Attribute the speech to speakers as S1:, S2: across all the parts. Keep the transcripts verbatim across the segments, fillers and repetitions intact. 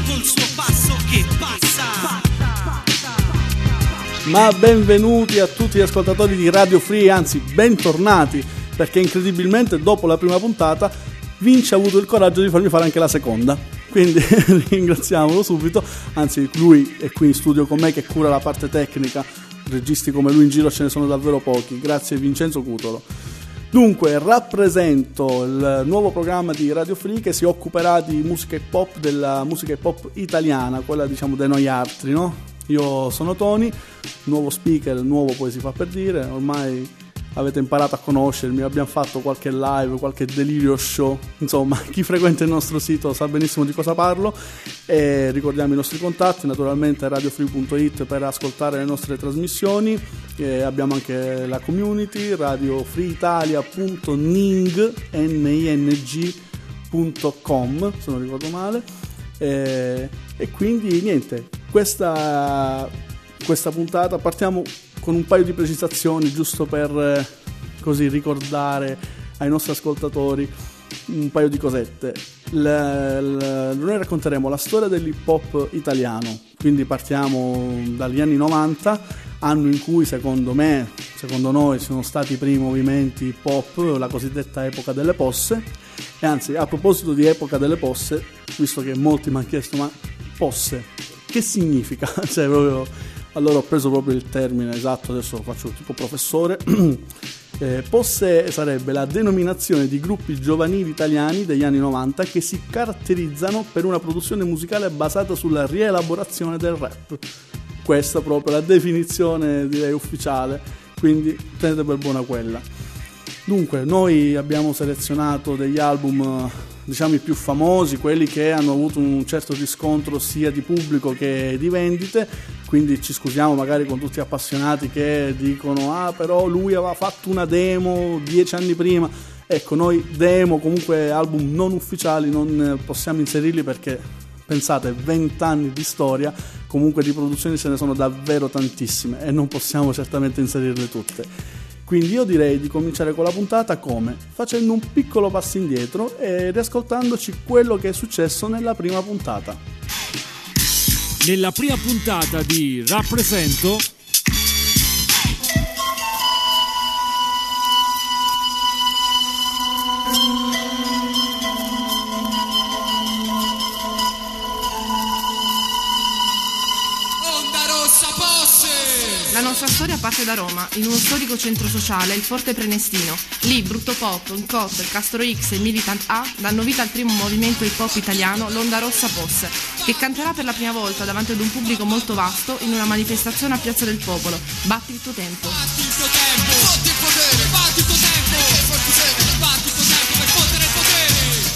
S1: col suo passo che passa.
S2: Ma benvenuti a tutti gli ascoltatori di Radio Free, anzi bentornati, perché incredibilmente dopo la prima puntata Vince ha avuto il coraggio di farmi fare anche la seconda, quindi ringraziamolo subito. Anzi, lui è qui in studio con me che cura la parte tecnica, registi come lui in giro ce ne sono davvero pochi. Grazie Vincenzo Cutolo. Dunque, rappresento il nuovo programma di Radio Free che si occuperà di musica hip hop, della musica hip hop italiana, quella diciamo di noi altri, no? Io sono Tony, nuovo speaker, nuovo poi si fa per dire, ormai avete imparato a conoscermi, abbiamo fatto qualche live, qualche delirio show, insomma chi frequenta il nostro sito sa benissimo di cosa parlo. E ricordiamo i nostri contatti, naturalmente radiofree punto it per ascoltare le nostre trasmissioni, e abbiamo anche la community, radiofreeitalia punto ning punto com se non ricordo male, e, e quindi niente, questa, questa puntata partiamo con un paio di precisazioni giusto per eh, così ricordare ai nostri ascoltatori un paio di cosette. Le, le, noi racconteremo la storia dell'hip hop italiano, quindi partiamo dagli anni novanta, anno in cui secondo me, secondo noi sono stati i primi movimenti hip hop, la cosiddetta epoca delle posse. E anzi, a proposito di epoca delle posse, visto che molti mi hanno chiesto ma posse che significa? Cioè proprio, allora ho preso proprio il termine esatto, adesso lo faccio tipo professore. eh, posse sarebbe la denominazione di gruppi giovanili italiani degli anni novanta che si caratterizzano per una produzione musicale basata sulla rielaborazione del rap. Questa proprio la definizione direi ufficiale, quindi tenete per buona quella. Dunque, noi abbiamo selezionato degli album, diciamo i più famosi, quelli che hanno avuto un certo riscontro sia di pubblico che di vendite, quindi ci scusiamo magari con tutti gli appassionati che dicono ah però lui aveva fatto una demo dieci anni prima. Ecco, noi demo, comunque album non ufficiali, non possiamo inserirli perché pensate, venti anni di storia, comunque di produzioni ce ne sono davvero tantissime e non possiamo certamente inserirle tutte. Quindi io direi di cominciare con la puntata come? Facendo un piccolo passo indietro e riascoltandoci quello che è successo nella prima puntata.
S3: Nella prima puntata di Rappresento
S4: La nostra storia parte da Roma, in uno storico centro sociale, il Forte Prenestino. Lì Brutto Pop, Uncot, Castro X e Militant A danno vita al primo movimento hip hop italiano, l'Onda Rossa Posse, che canterà per la prima volta davanti ad un pubblico molto vasto in una manifestazione a Piazza del Popolo. Batti il tuo tempo.
S5: Batti il tuo tempo, batti il potere, batti il tuo tempo, batti il tuo tempo per fottere il potere.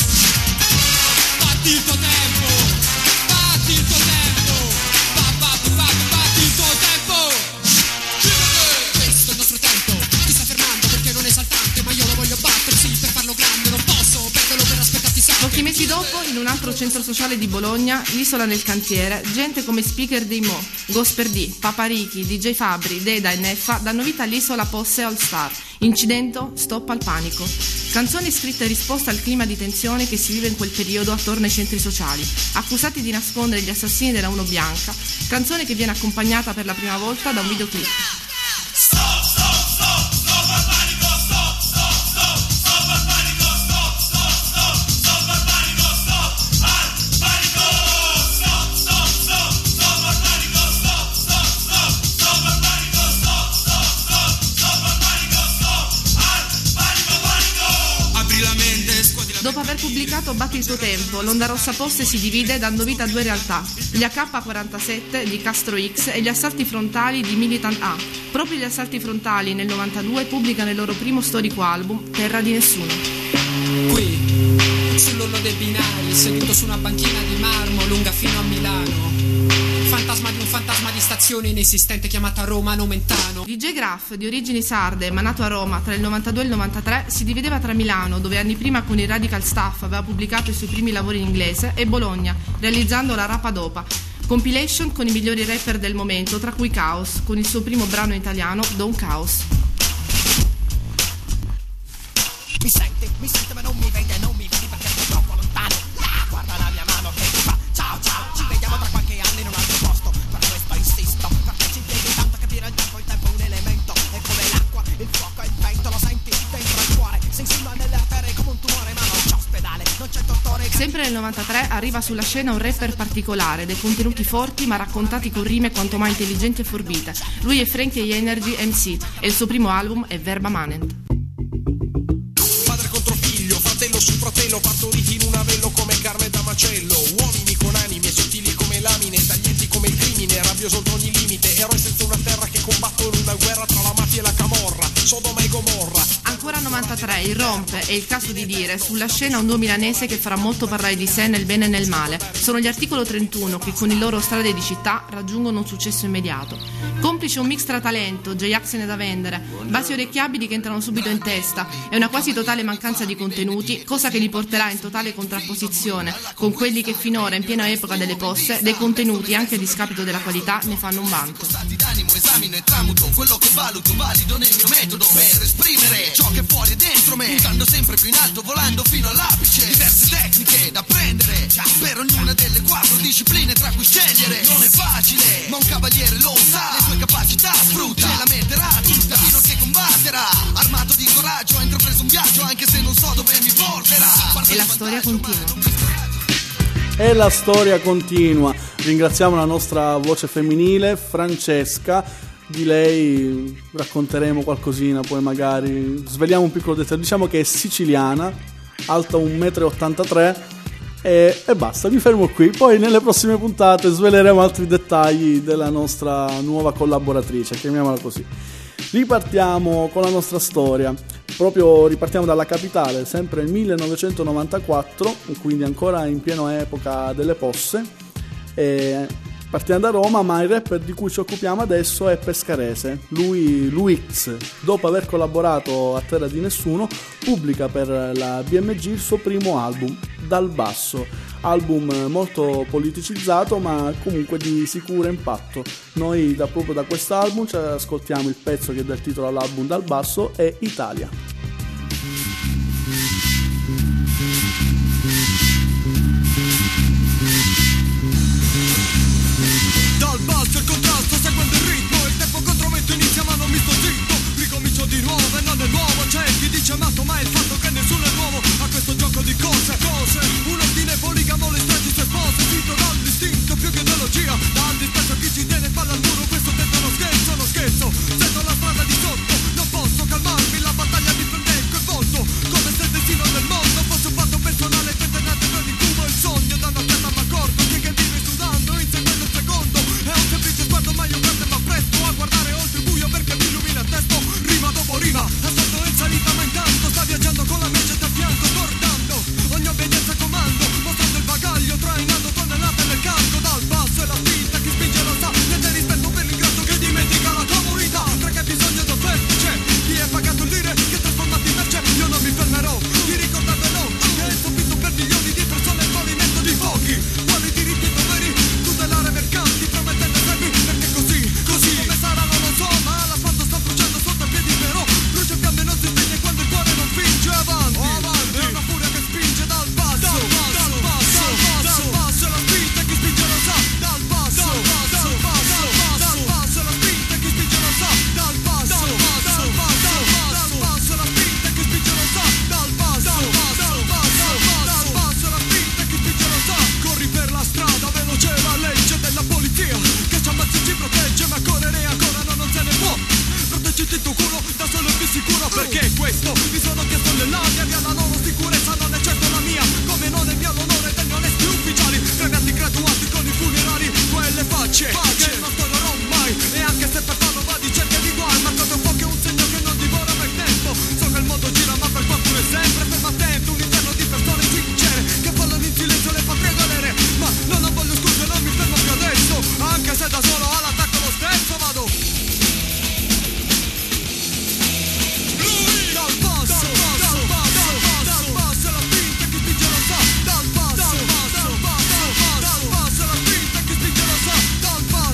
S5: Batti il tuo tempo, batti il tuo tempo, batti, batti, batti il tuo tempo. Questo è il nostro tempo, ti stai fermando perché non è esaltante, ma io lo voglio battere, sì, per farlo grande, non posso perderlo per aspettarti sempre.
S4: Pochi mesi dopo, in un altro centro sociale di Bologna, l'isola nel cantiere, gente come speaker dei Mo, Gosper D, Paparichi, D J Fabri, Deda e Neffa danno vita all'isola Posse All Star. Incidento, stop al panico. Canzoni scritte in risposta al clima di tensione che si vive in quel periodo attorno ai centri sociali, accusati di nascondere gli assassini della Uno Bianca, canzone che viene accompagnata per la prima volta da un videoclip.
S5: Stop, stop, stop, stop al panico, stop, stop, stop, stop al panico, stop, stop, stop, stop al panico, stop, al panico, stop, stop, stop, stop al panico, stop, stop, stop, stop al panico, stop, stop, stop, stop al panico, stop, al panico, panico. Apri la mente, scuoti la.
S4: Dopo aver pubblicato Batti il tuo tempo, l'Onda Rossa Posse si divide dando vita a due realtà, gli A K quarantasette di Castro X e gli assalti frontali di Militant A. Proprio gli assalti frontali nel novantadue pubblicano il loro primo storico album, Terra di Nessuno.
S5: Qui, sull'orlo dei binari, seduto su una banchina di marmo lunga fino a Milano. Fantasma di un fantasma di stazione inesistente chiamata Roma Nomentano.
S4: D J Graff, di origini sarde ma nato a Roma tra il novantadue e il novantatré, si divideva tra Milano, dove anni prima con il Radical Staff aveva pubblicato i suoi primi lavori in inglese, e Bologna, realizzando la Rapa Dopa, compilation con i migliori rapper del momento, tra cui Chaos, con il suo primo brano italiano, Don Chaos.
S6: Mi senti, mi senti ma non mi vede, non mi vedi perché sei troppo lontano. Ah, guarda la mia mano che ti fa ciao ciao ciao.
S4: nel novantatré arriva sulla scena un rapper particolare, dai contenuti forti ma raccontati con rime quanto mai intelligenti e forbite. Lui è Frankie Energy M C e il suo primo album è Verba Manent.
S5: Padre contro figlio, fratello su fratello, partoriti in un avello come carne da macello. Uomini con anime sottili come lamine, taglienti come il crimine, rabbioso oltre ogni limite. Eroi senza una terra che combattono una guerra tra la mafia e la camorra, Sodoma e Gomorra.
S4: Ancora novantatré, irrompe, è il caso di dire, sulla scena un duo milanese che farà molto parlare di sé nel bene e nel male. Sono gli Articolo trentuno che con il loro Strade di città raggiungono un successo immediato. Complice un mix tra talento, J-Ax ne da vendere, basi orecchiabili che entrano subito in testa e una quasi totale mancanza di contenuti, cosa che li porterà in totale contrapposizione con quelli che finora, in piena epoca delle posse, dei contenuti, anche a discapito della qualità, ne fanno un vanto.
S7: Stati d'animo, esamino e tramuto quello che valuto, valido nel mio metodo per esprimere ciò che è fuori e dentro me, puntando sempre più in alto, volando fino all'apice. Diverse tecniche da prendere per ognuna delle quattro discipline tra cui scegliere. Non è facile, ma un cavaliere lo sa, le sue capacità sfrutta, ce la metterà tutta fino a che combatterà. Armato di coraggio, ha intrapreso un viaggio anche se non so dove mi porterà.
S4: E la storia continua.
S2: E la storia continua. Ringraziamo la nostra voce femminile, Francesca. Di lei racconteremo qualcosina, poi magari sveliamo un piccolo dettaglio. Diciamo che è siciliana, alta un metro e ottantatré e, e basta, mi fermo qui. Poi nelle prossime puntate sveleremo altri dettagli della nostra nuova collaboratrice, chiamiamola così. Ripartiamo con la nostra storia. Proprio ripartiamo dalla capitale, sempre nel millenovecentonovantaquattro, quindi ancora in piena epoca delle posse. E partiamo da Roma, ma il rapper di cui ci occupiamo adesso è pescarese. Lui, Luix, dopo aver collaborato a Terra di Nessuno, pubblica per la B M G il suo primo album, Dal Basso. Album molto politicizzato, ma comunque di sicuro impatto. Noi da proprio da quest'album ci ascoltiamo il pezzo che dà il titolo all'album, Dal Basso, è Italia.
S7: Dal basso il contrasto seguendo il ritmo, il tempo contro vento inizia ma non mi sto zitto. Ricomincio di nuovo e non è nuovo, c'è chi dice matto ma è il fatto che nessuno è nuovo a questo gioco di cose, cose. Un ordine poligamo le stragi sue spose, zitto dall'istinto più che ideologia, dal disprezzo a chi ci tiene palla al muro, questo tetto non scherzo, non scherzo. Sento la strada di sotto, non posso calmarmi, la battaglia mi prende il coinvolto, come se il destino del mondo fosse un fatto personale, tentennate per il cubo il sogno, da un'occhiata m'accorgo che che vive sudando, inseguendo il secondo. È un semplice sguardo ma io grande ma presto a guardare oltre il buio perché mi illumina il testo. Rima dopo rima, ascolto in salita ma intanto sta viaggiando con la mente a fianco, guardando ogni obbedienza comando, mostrando il bagaglio, trainando tonnellate nel cargo. Dal basso e la spinta, chi spinge lo sa, niente rispetto per l'ingrato che dimentica la comunità. Perché bisogno d'offerti c'è, chi è pagato il dire che trasformati in merce. Io non mi fermerò di ricordarvelo, che è soffisso per milioni di persone il movimento di pochi. Quali diritti e doveri, tutelare mercanti, promettendo servi, perché così, così come sarà non lo so, ma l'asfalto sta bruciando sotto i piedi però. Brucia fiamme non si spegne quando il cuore non finge, avanti, oh, avanti. È una furia che spinge dal basso, dal basso, dal basso, dal basso, dal basso è la spinta chi spinge lo sa, dal basso, dal basso, dal basso, dal basso è la spinta chi spinge lo sa, dal basso, dal basso, dal basso, dal basso è la spinta chi spinge lo sa, dal basso, dal basso, dal basso, dal basso è la spinta chi spinge lo sa. Corri per la strada veloce la legge della polizia che ci ammazza e ci protegge, ma correre ancora no, non se ne può. Proteggiti il tuo culo da solo e più sicuro, perché questo mi sono chiesto nell'aria, via la loro sicurezza non è certo la mia, come non è mia l'onore degli onesti ufficiali, premiati graduati con i funerali, quelle facce che non tornerò mai, e anche se per farlo va di cerca di guai, marcato un po' che è un segno che non divora mai tempo. So che il mondo gira ma per qualcuno è sempre fermo attento, un inferno di persone sincere che parlano in silenzio le patrie galere, ma no, non voglio scuse, non mi fermo più adesso, anche se da solo all'attacco lo stesso vado. Dal basso, dal basso, dal basso è la spinta chi spinge lo sa, dal basso, dal basso, dal basso è la spinta chi spinge lo sa, dal basso.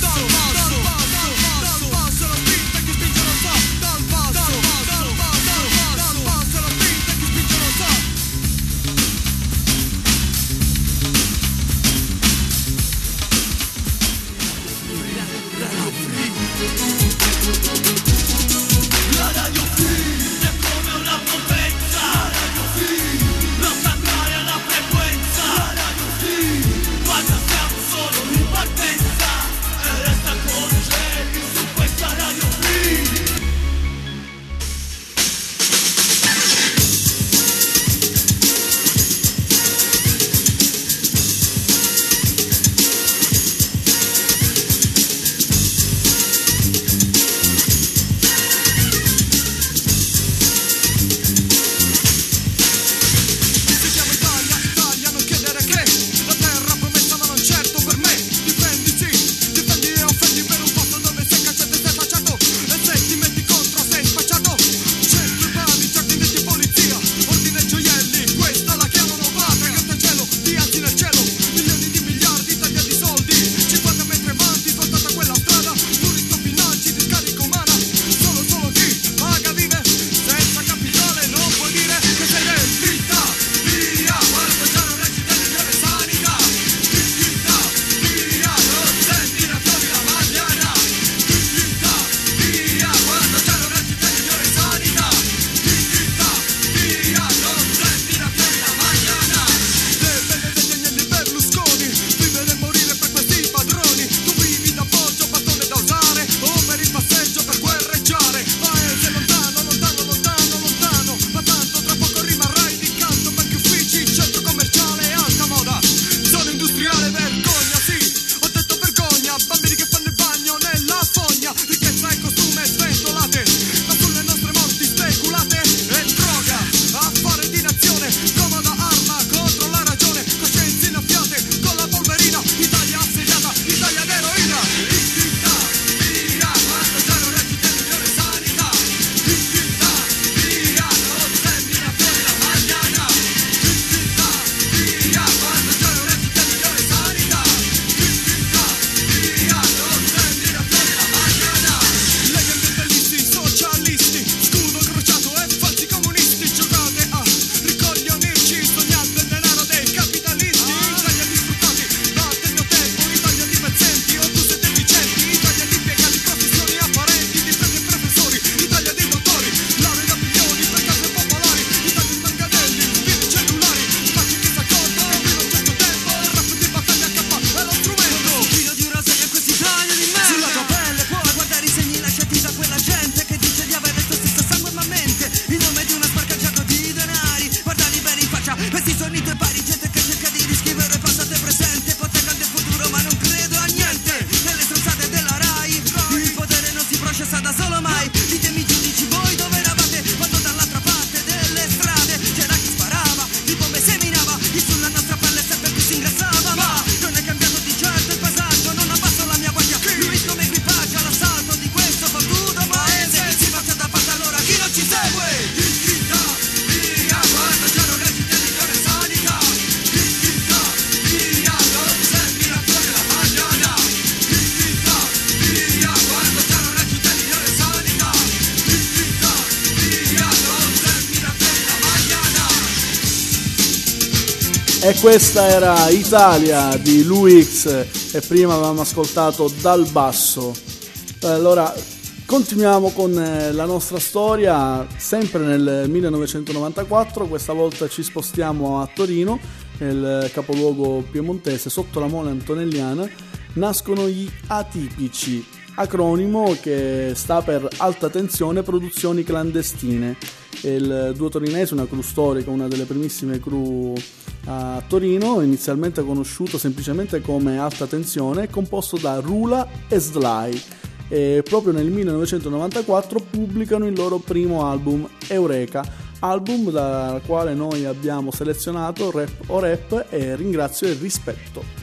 S2: E questa era Italia di Luix e prima avevamo ascoltato Dal Basso. Allora continuiamo con la nostra storia, sempre nel millenovecentonovantaquattro, questa volta ci spostiamo a Torino, il capoluogo piemontese, sotto la Mole Antonelliana. Nascono gli Atipici, acronimo che sta per Alta Tensione Produzioni Clandestine. Il duo torinese, una crew storica, una delle primissime crew a Torino, inizialmente conosciuto semplicemente come Alta Tensione, composto da Rula e Sly. E proprio nel millenovecentonovantaquattro pubblicano il loro primo album, Eureka, album dal quale noi abbiamo selezionato Rap o Rap e Ringrazio e Rispetto.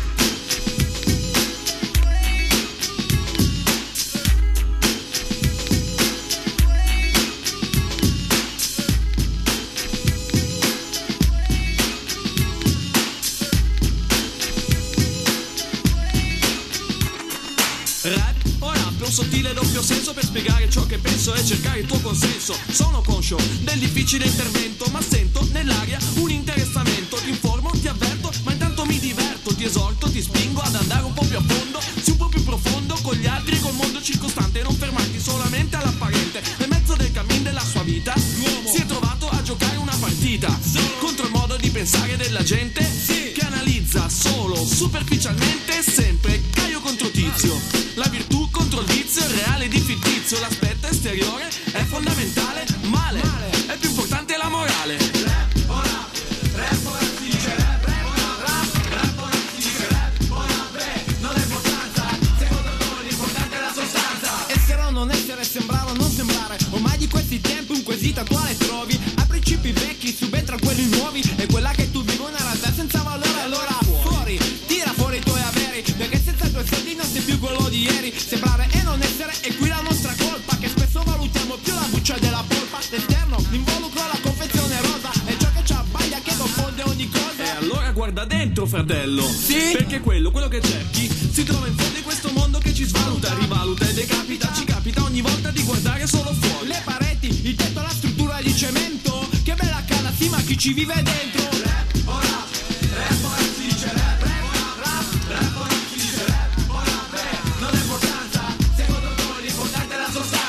S8: Sottile doppio senso per spiegare ciò che penso e cercare il tuo consenso. Sono conscio del difficile intervento, ma sento nell'aria un interessamento. Ti informo, ti avverto, ma intanto mi diverto. Ti esorto, ti spingo ad andare un po' più a fondo, sì, un po' più profondo con gli altri e col mondo circostante. Non fermarti solamente all'apparente. Nel mezzo del cammin della sua vita l'uomo si è trovato a giocare una partita contro il modo di pensare della gente, che analizza solo superficialmente, sempre Caio contro Tizio. La virtù contro il vizio, il reale di fittizio. L'aspetto esteriore è fondamentale, male, è più importante la morale. Rap o rap, rap o rap si dice rap, rap o rap, rap o rap si dice rap o rap, beh, non ha importanza, secondo noi l'importante è la sostanza.
S7: Essere o non essere, sembrare o non sembrare, ormai di questi tempi un quesito attuale trovi. A principi vecchi subentra quelli nuovi, e quella che tu vivi una realtà senza valore. Allora fuori, tira fuori i tuoi averi, perché senza i tuoi soldi non sei più quello di ieri. Sembrare e non essere, e qui la nostra colpa, che spesso valutiamo più la buccia della polpa. L'esterno, l'involucro, la confezione rosa, è ciò che ci abbaglia, che confonde ogni cosa.
S8: E allora guarda dentro, fratello,
S7: sì?
S8: Perché quello, quello che cerchi si trova in fondo di questo mondo che ci svaluta, rivaluta e decapita. Ci capita ogni volta di guardare solo fuori.
S7: Le pareti, il tetto, la struttura di cemento, che bella casa, sì, ma chi ci vive dentro?
S8: Rap o rap, rap o rap si dice rap, rap o rap, rap o rap si dice rap o rap, beh, non ha importanza, secondo noi l'importante è la sostanza.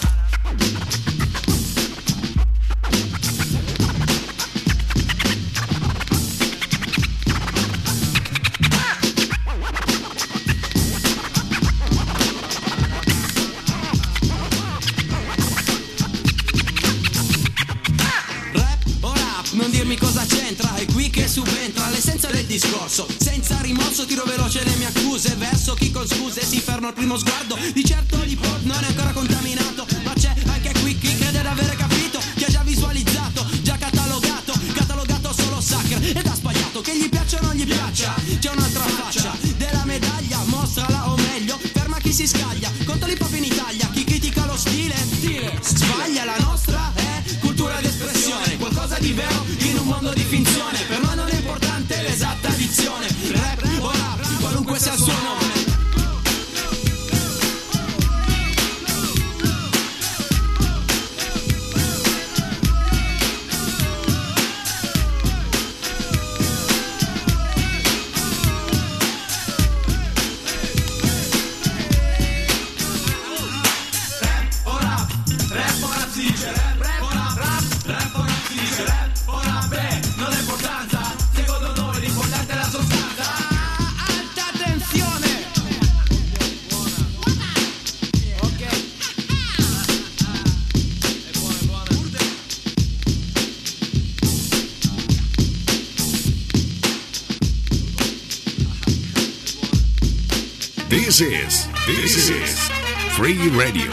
S7: Non dirmi cosa c'entra, è qui che subentra l'essenza del discorso. Senza rimorso tiro veloce le mie accuse, verso chi con scuse si ferma al primo sguardo. Di certo l'hip hop non è ancora contaminato, ma c'è anche qui chi crede d'aver capito, che ha già visualizzato, già catalogato, catalogato solo sacra ed ha sbagliato. Che gli piaccia o non gli piaccia, c'è un'altra faccia della medaglia, mostrala o meglio ferma chi si scaglia contro l'hip hop in Italia. Chi critica lo stile, stile sbaglia. La nostra è cultura d'espressione, qualcosa di vero in un mondo di finzione. Per noi non è importante l'esatta dizione. Rap o rap, qualunque sia il suo nome.
S9: This is, this is Free Radio.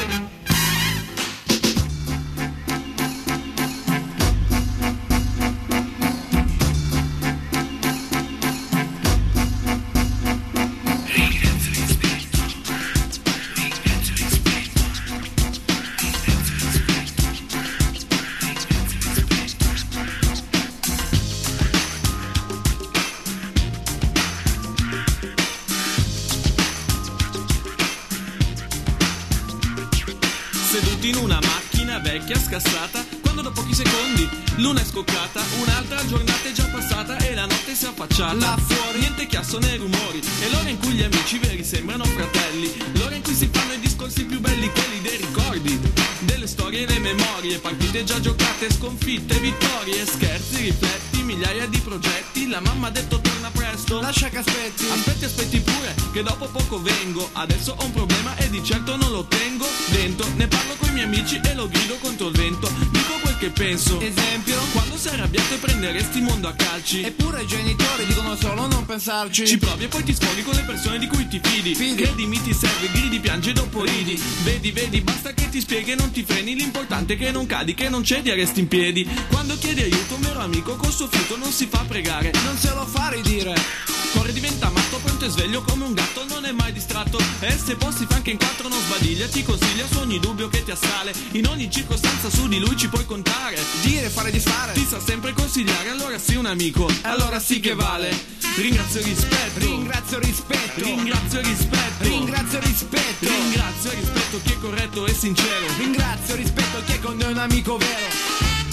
S8: Seduti in una macchina vecchia scassata, quando quando dopo pochi secondi l'una è scoccata, un'altra giornata è già passata e la notte si è affacciata. Là fuori niente chiasso né rumori, è l'ora in cui gli amici veri sembrano fratelli, l'ora in cui si fanno i discorsi più belli, quelli dei ricordi, delle storie e le memorie, partite già giocate, sconfitte, vittorie, scherzi, rifletti, migliaia di progetti. La mamma ha detto torna presto, lascia che aspetti, aspetti, aspetti pure, che dopo poco vengo. Adesso ho un problema e di certo non lo tengo dentro, ne parlo coi miei amici e lo grido contro il vento, dico quel che penso. Esempio, quando sei arrabbiato e prenderesti il mondo a calci, eppure i genitori dicono solo non pensarci. Ci provi e poi ti sfoghi con le persone di cui ti fidi, fidi. Credimi ti serve, gridi, piangi e dopo ridi. Vedi, vedi, basta che ti spieghi e non ti freni, l'importante è che non cadi, che non cedi e resti in piedi. Quando chiedi aiuto un vero amico col suo fiuto non si fa pregare, non se lo fa ridire, corre, diventa matto, pronto e sveglio come un gatto, non è mai distratto, e se posti fa anche in quattro non sbadiglia, ti consiglia su ogni dubbio che ti assale, in ogni circostanza su di lui ci puoi contare, dire, fare, disfare, ti sa sempre consigliare, allora sì un amico, allora sì che vale. Ringrazio e rispetto, ringrazio e rispetto, ringrazio e rispetto, ringrazio e rispetto, ringrazio e rispetto chi è corretto e sincero, ringrazio e rispetto chi è con noi un amico vero.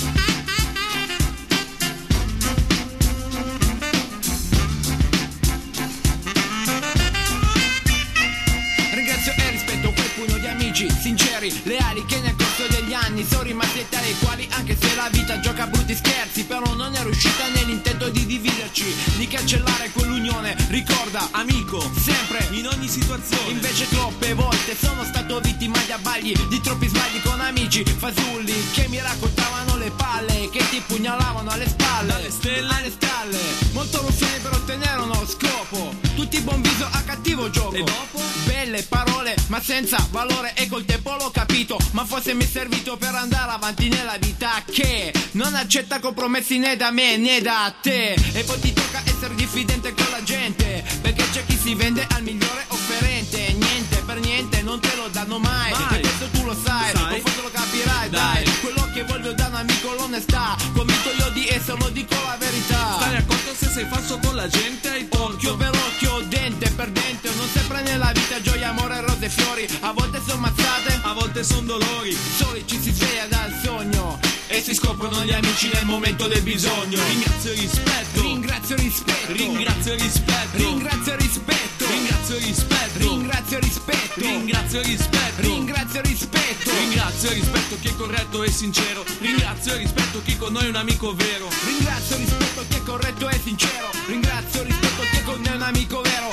S8: Sinceri, leali che nel corso degli anni sono rimasti tali e quali, anche se la vita gioca brutti scherzi, però non è riuscita nell'intento di dividerci, di cancellare quell'unione. Ricorda, amico, sempre, in ogni situazione. Invece troppe volte sono stato vittima di abbagli, di troppi sbagli con amici fasulli che mi raccontavano le palle, che ti pugnalavano alle spalle, dalle stelle alle stalle. Molto ruffini per ottenere uno scopo, tutti buon viso a cattivo gioco. E dopo? Belle parole ma senza valore, e col tempo l'ho capito, ma forse mi è servito per andare avanti nella vita, che non accetta compromessi né da me né da te. E poi ti tocca essere diffidente con la gente, perché c'è chi si vende al migliore offerente. Niente per niente non te lo danno mai, mai. E questo tu lo sai, sai? O forse lo capirai, dai. dai Quello che voglio da un amico l'onestà, convinto io di esserlo, dico la verità. Stai accorto se sei falso con la gente, hai torto. Occhio per occhio, dente per dente, non sempre nella vita gioia, amore, rose e fiori. A volte sono mazzate, a volte sono dolori, soli ci si sveglia dal sogno e si scoprono gli amici nel momento del bisogno. Ringrazio e rispetto, ringrazio e rispetto, ringrazio e rispetto, ringrazio e rispetto, ringrazio e rispetto, ringrazio e rispetto, ringrazio e rispetto, ringrazio e rispetto, ringrazio e rispetto chi è corretto e sincero, ringrazio e rispetto chi con noi è un amico vero, ringrazio e rispetto chi è corretto e sincero, ringrazio e rispetto chi è con noi è un amico vero.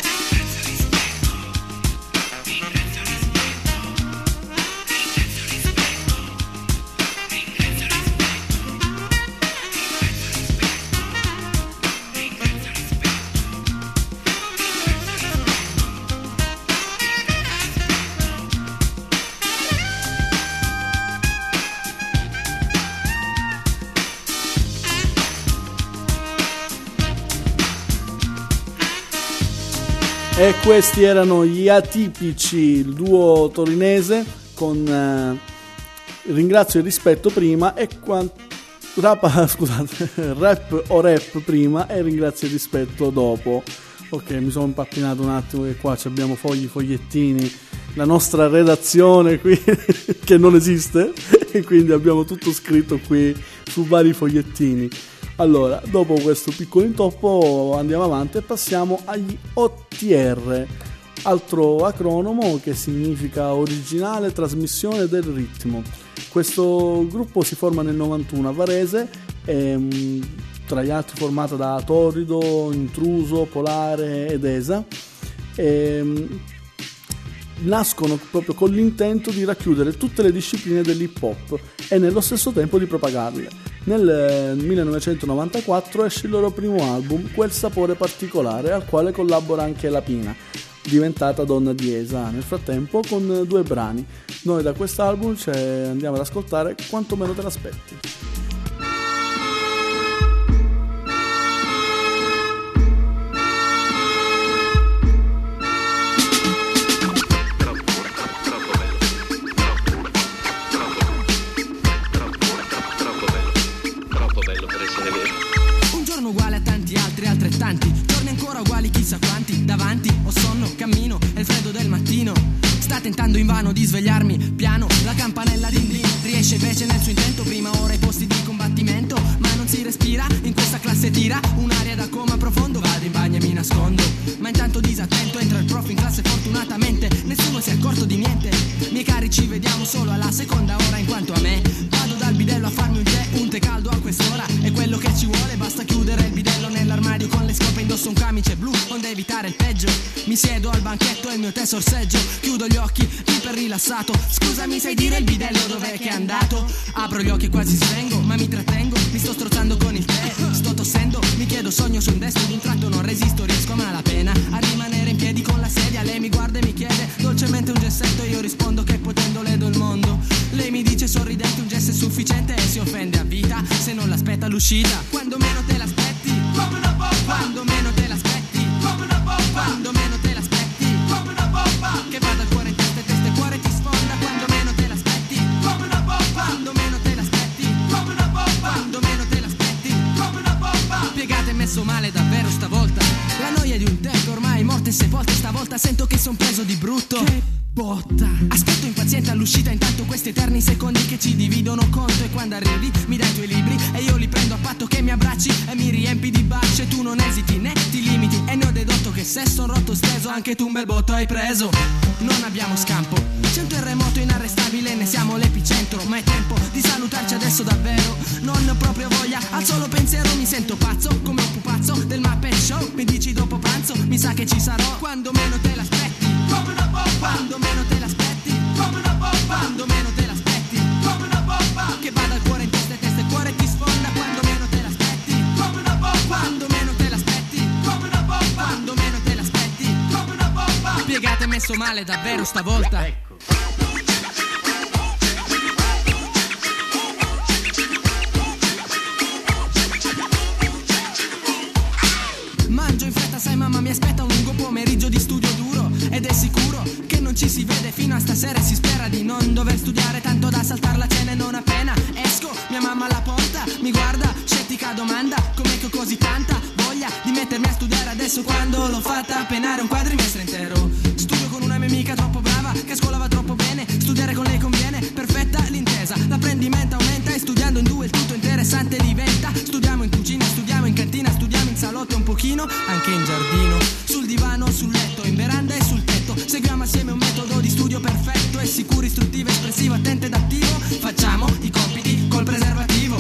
S2: E questi erano gli Atipici, il duo torinese con eh, ringrazio e rispetto prima e quan... rap, scusate, rap o rap prima e ringrazio e rispetto dopo. Ok, mi sono impappinato un attimo che qua abbiamo fogli, fogliettini, la nostra redazione qui che non esiste e quindi abbiamo tutto scritto qui su vari fogliettini. Allora, dopo questo piccolo intoppo andiamo avanti e passiamo agli O T R, altro acronimo che significa originale trasmissione del ritmo. Questo gruppo si forma nel novantuno a Varese, e, tra gli altri formato da Torido, Intruso, Polare ed Esa. E, nascono proprio con l'intento di racchiudere tutte le discipline dell'hip hop e nello stesso tempo di propagarle. Nel millenovecentonovantaquattro esce il loro primo album, Quel sapore particolare, al quale collabora anche La Pina, diventata donna di Esa nel frattempo, con due brani. Noi da quest'album ci andiamo ad ascoltare Quanto meno te l'aspetti.
S10: Tentando invano di svegliarmi piano, la campanella din din riesce invece nel suo intento, prima ora e poi in classe fortunatamente nessuno si è accorto di niente. Miei cari, ci vediamo solo alla seconda ora, in quanto a me vado dal bidello a farmi un tè, un tè caldo a quest'ora è quello che ci vuole, basta chiudere il bidello nell'armadio con le scope, indosso un camice blu onde evitare il peggio. Mi siedo al banchetto e il mio tè sorseggio, chiudo gli occhi iper rilassato. Scusami, sai dire il bidello dov'è che è andato? Apro gli occhi e quasi svengo, ma mi trattengo, mi sto strozzando con il tè, sto tossendo, mi chiedo, sogno su un destro, d'un tratto non resisto, riesco a malapena a rimanere in piedi con la sedia. Lei mi guarda e mi chiede dolcemente un gessetto, io rispondo che potendo ledo il mondo. Lei mi dice sorridente un gesto è sufficiente e si offende a vita se non l'aspetta l'uscita. Quando meno te l'aspetti, come una bomba. Quando meno te l'aspetti, come una bomba. Quando meno te l'aspetti, come una bomba. Che vada il cuore in testa e testa e cuore ti sfonda. Quando meno te l'aspetti, come una bomba. Quando meno te l'aspetti, come una bomba. Quando meno te l'aspetti, come una bomba. Piegate e messo male davvero stavolta. La noia di un tempo ormai morte e sepolte, stavolta sento che son preso di brutto. Che botta. Aspetto impaziente all'uscita, intanto questi eterni secondi che ci dividono conto. E quando arrivi mi dai i tuoi libri e io li prendo a patto che mi abbracci e mi riempi di baci. E tu non esiti né ti limiti e ne ho dedotto che se son rotto steso anche tu un bel botto hai preso. Non abbiamo scampo, c'è un terremoto inarrestabile, ne siamo l'epicentro, ma è tempo di salutarci adesso davvero. Non ne ho proprio voglia, al solo pensiero mi sento pazzo come un pupazzo del Muppet Show. Mi dici dopo pranzo, mi sa che ci sarò quando meno te l'aspetti, come una bomba. Quando meno te l'aspetti, come una bomba. Quando meno te l'aspetti, come una bomba. Che vada il cuore in testa e testa e cuore ti sfonda. Quando meno te l'aspetti, come una bomba. Quando meno te l'aspetti, come una bomba. Quando meno te l'aspetti, come una bomba. Piegate messo male davvero stavolta. Ecco. Mangio in fretta, sai mamma mi aspetta un lungo pomeriggio di studio duro. Ed è sicuro che non ci si vede fino a stasera e si spera di non dover studiare tanto da saltar la cena. E non appena esco mia mamma alla porta mi guarda, scettica domanda, com'è che ho così tanta voglia di mettermi a studiare adesso quando l'ho fatta penare un quadrimestre intero. Studio con una mia amica troppo brava che a scuola va troppo bene, studiare con lei conviene, perfetta l'intesa, l'apprendimento aumenta e studiando in due il tutto interessante diventa. Studiamo in cucina, studiamo in cantina, studiamo in salotto e un pochino anche in giardino, sul divano, sul letto, in veranda e sul tetto. Seguiamo assieme un metodo di studio perfetto e sicuro, istruttivo, espressivo, attento ed attivo. Facciamo i compiti col preservativo.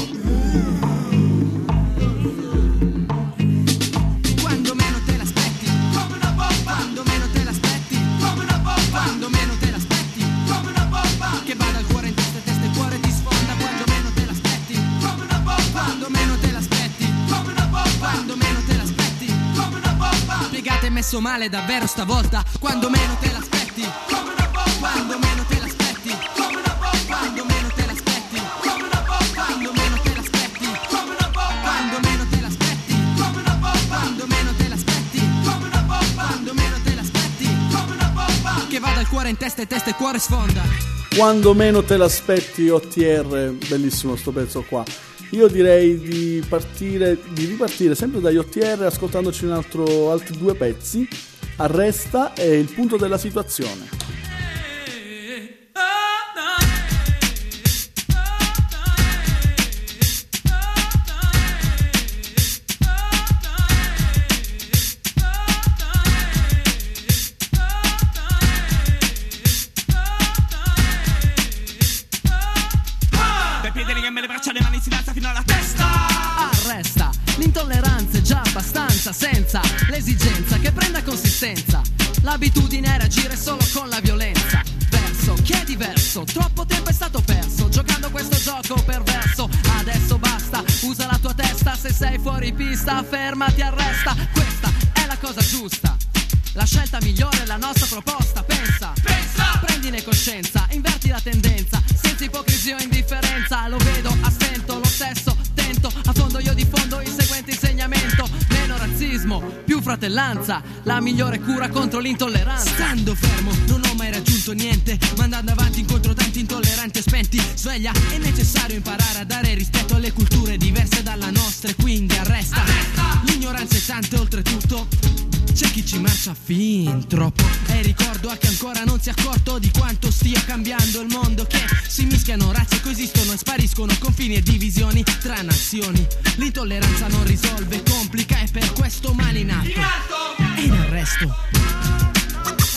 S10: Quando meno te l'aspetti, come una bomba. Quando meno te l'aspetti, come una bomba. Quando meno te l'aspetti, come una bomba. Che vada il cuore in testa e testa e cuore ti sfonda. Quando meno te l'aspetti, come una bomba. Quando meno te l'aspetti, come una bomba. Quando meno te l'aspetti, come una bomba. Piegate e messo male davvero stavolta. Quando meno te l'aspetti, come una bomba. Quando meno te l'aspetti, come una bomba. Quando meno te l'aspetti, come una bomba. Quando meno te l'aspetti, come una bomba. Quando meno te l'aspetti, come una bomba. Quando meno te l'aspetti, come una bomba. Quando meno te l'aspetti, come una bomba. Che vada il cuore in testa e testa e cuore sfonda.
S2: Quando meno te l'aspetti, O T R, bellissimo sto pezzo qua. Io direi di partire, di ripartire sempre dagli O T R ascoltandoci un altro, altri due pezzi. Arresta e Il punto della situazione.
S10: L'intolleranza è già abbastanza, senza l'esigenza che prenda consistenza. L'abitudine è reagire solo con la violenza verso chi è diverso. Troppo tempo è stato perso giocando questo gioco perverso. Adesso basta, usa la tua testa. Se sei fuori pista fermati, arresta. Questa è la cosa giusta, la scelta migliore è la nostra proposta. Pensa, pensa, prendine coscienza, inverti la tendenza, senza ipocrisia o indifferenza. Lo vedo a stento, lo stesso tento, a fondo io diffondo il seguente insegnamento: meno razzismo, più fratellanza, la migliore cura contro l'intolleranza. Stando fermo non ho mai raggiunto niente, ma andando avanti incontro tanti intolleranti e spenti. Sveglia, è necessario imparare a dare rispetto alle culture diverse dalla nostra, e quindi arresta, arresta. L'ignoranza è tanta oltretutto, c'è chi ci marcia fin troppo e ricordo a chi ancora non si è accorto di quanto stia cambiando il mondo, che si mischiano razze, coesistono e spariscono confini e divisioni tra nazioni. L'intolleranza non risolve, complica e per questo mani in alto e in arresto.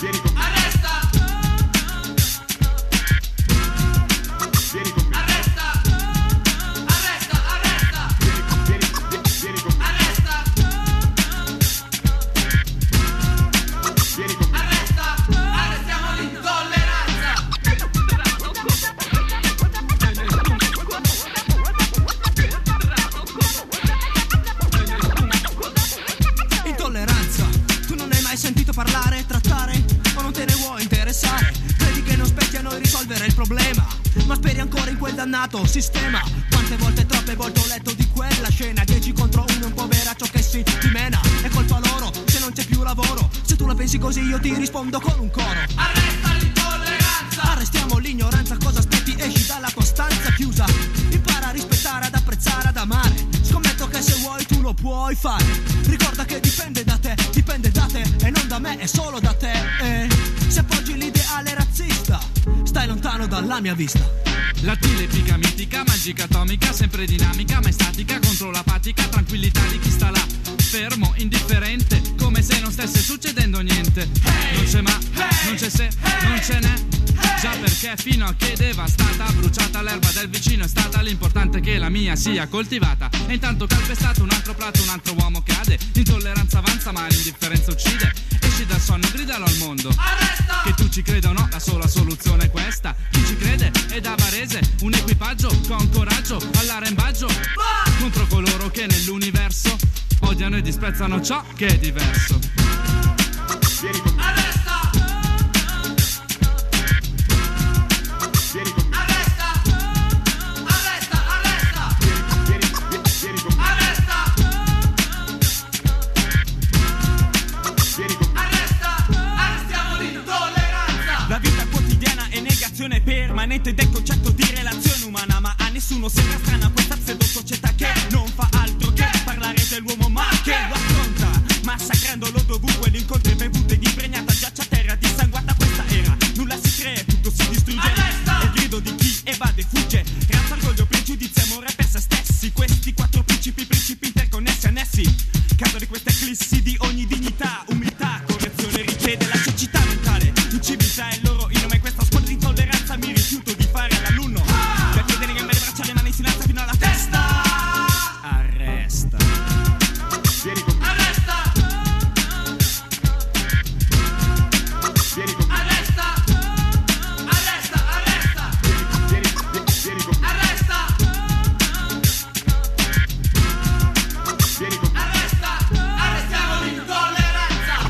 S10: confessare. Credi che non spetti a noi risolvere il problema, ma speri ancora in quel dannato sistema. Quante volte, troppe volte ho letto di quella scena, dieci contro uno, un poveraccio che si dimena. È colpa loro se non c'è più lavoro. Se tu la pensi così io ti rispondo con un coro. Arresta l'intolleranza, arrestiamo l'ignoranza. Cosa aspetti? Esci dalla tua stanza chiusa. Impara a rispettare, ad apprezzare, ad amare. Scommetto che se vuoi tu lo puoi fare. Ricorda che dipende da te, dipende da te e non da me, è solo da te. E se appoggi l'ideale razzista, stai lontano dalla mia vista.
S8: La tilepica mitica, magica atomica, sempre dinamica, ma statica contro la patica, tranquillità di chi sta là, fermo, indifferente, come se non stesse succedendo niente. Non c'è ma, non c'è se, non ce n'è. Già perché fino a che devastata, bruciata l'erba del vicino è stata, l'importante è che la mia sia coltivata. E intanto calpestato un altro prato, un altro uomo cade, l'intolleranza avanza ma l'indifferenza uccide. Esci dal sonno, gridalo al mondo. Arresta! Che tu ci creda o no, la sola soluzione è questa. Chi ci crede è da Varese, un equipaggio con coraggio all'arrembaggio contro coloro che nell'universo odiano e disprezzano ciò che è diverso. Vieni con me. Arresta! Vieni con me. Arresta! Arresta, arresta! Vieni, vieni, vieni con me. Arresta! Vieni con me. Arresta! Arrestiamo l'intolleranza! La vita quotidiana è negazione permanente del concetto di relazione umana, ma a nessuno sembra strana questa pseudo-società che non fa altro che parlare dell'uomo ma che lo affronta, massacrandolo dovunque l'incontro è bevuto ed impregnata, giaccia a terra, dissanguata questa era. Nulla si crea, tutto si distrugge. Arresta! È il grido di chi evade e fugge, razza, orgoglio, pregiudizio, amore per se stessi. Questi quattro principi, principi interconnessi, annessi. Caso di questa eclissi di ogni dignità, umiltà, correzione richiede la cecità mentale. Inciviltà è il loro nome, questa squadra di intolleranza mi rifiuto di fare l'alunno. Da chiedere le gambe, le braccia, le mani in silenzio fino alla testa. Arresta. Vieni con me. Arresta. Vieni con me. Arresta. Arresta, arresta. Vieni, vieni, vieni con me. Arresta. Vieni con me. Arresta. Arrestiamo l'intolleranza.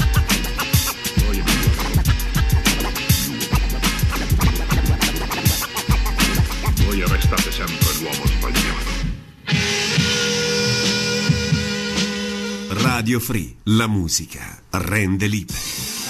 S9: Voi arrestate sempre l'uomo sbagliato.
S11: Radio Free, la musica rende liberi.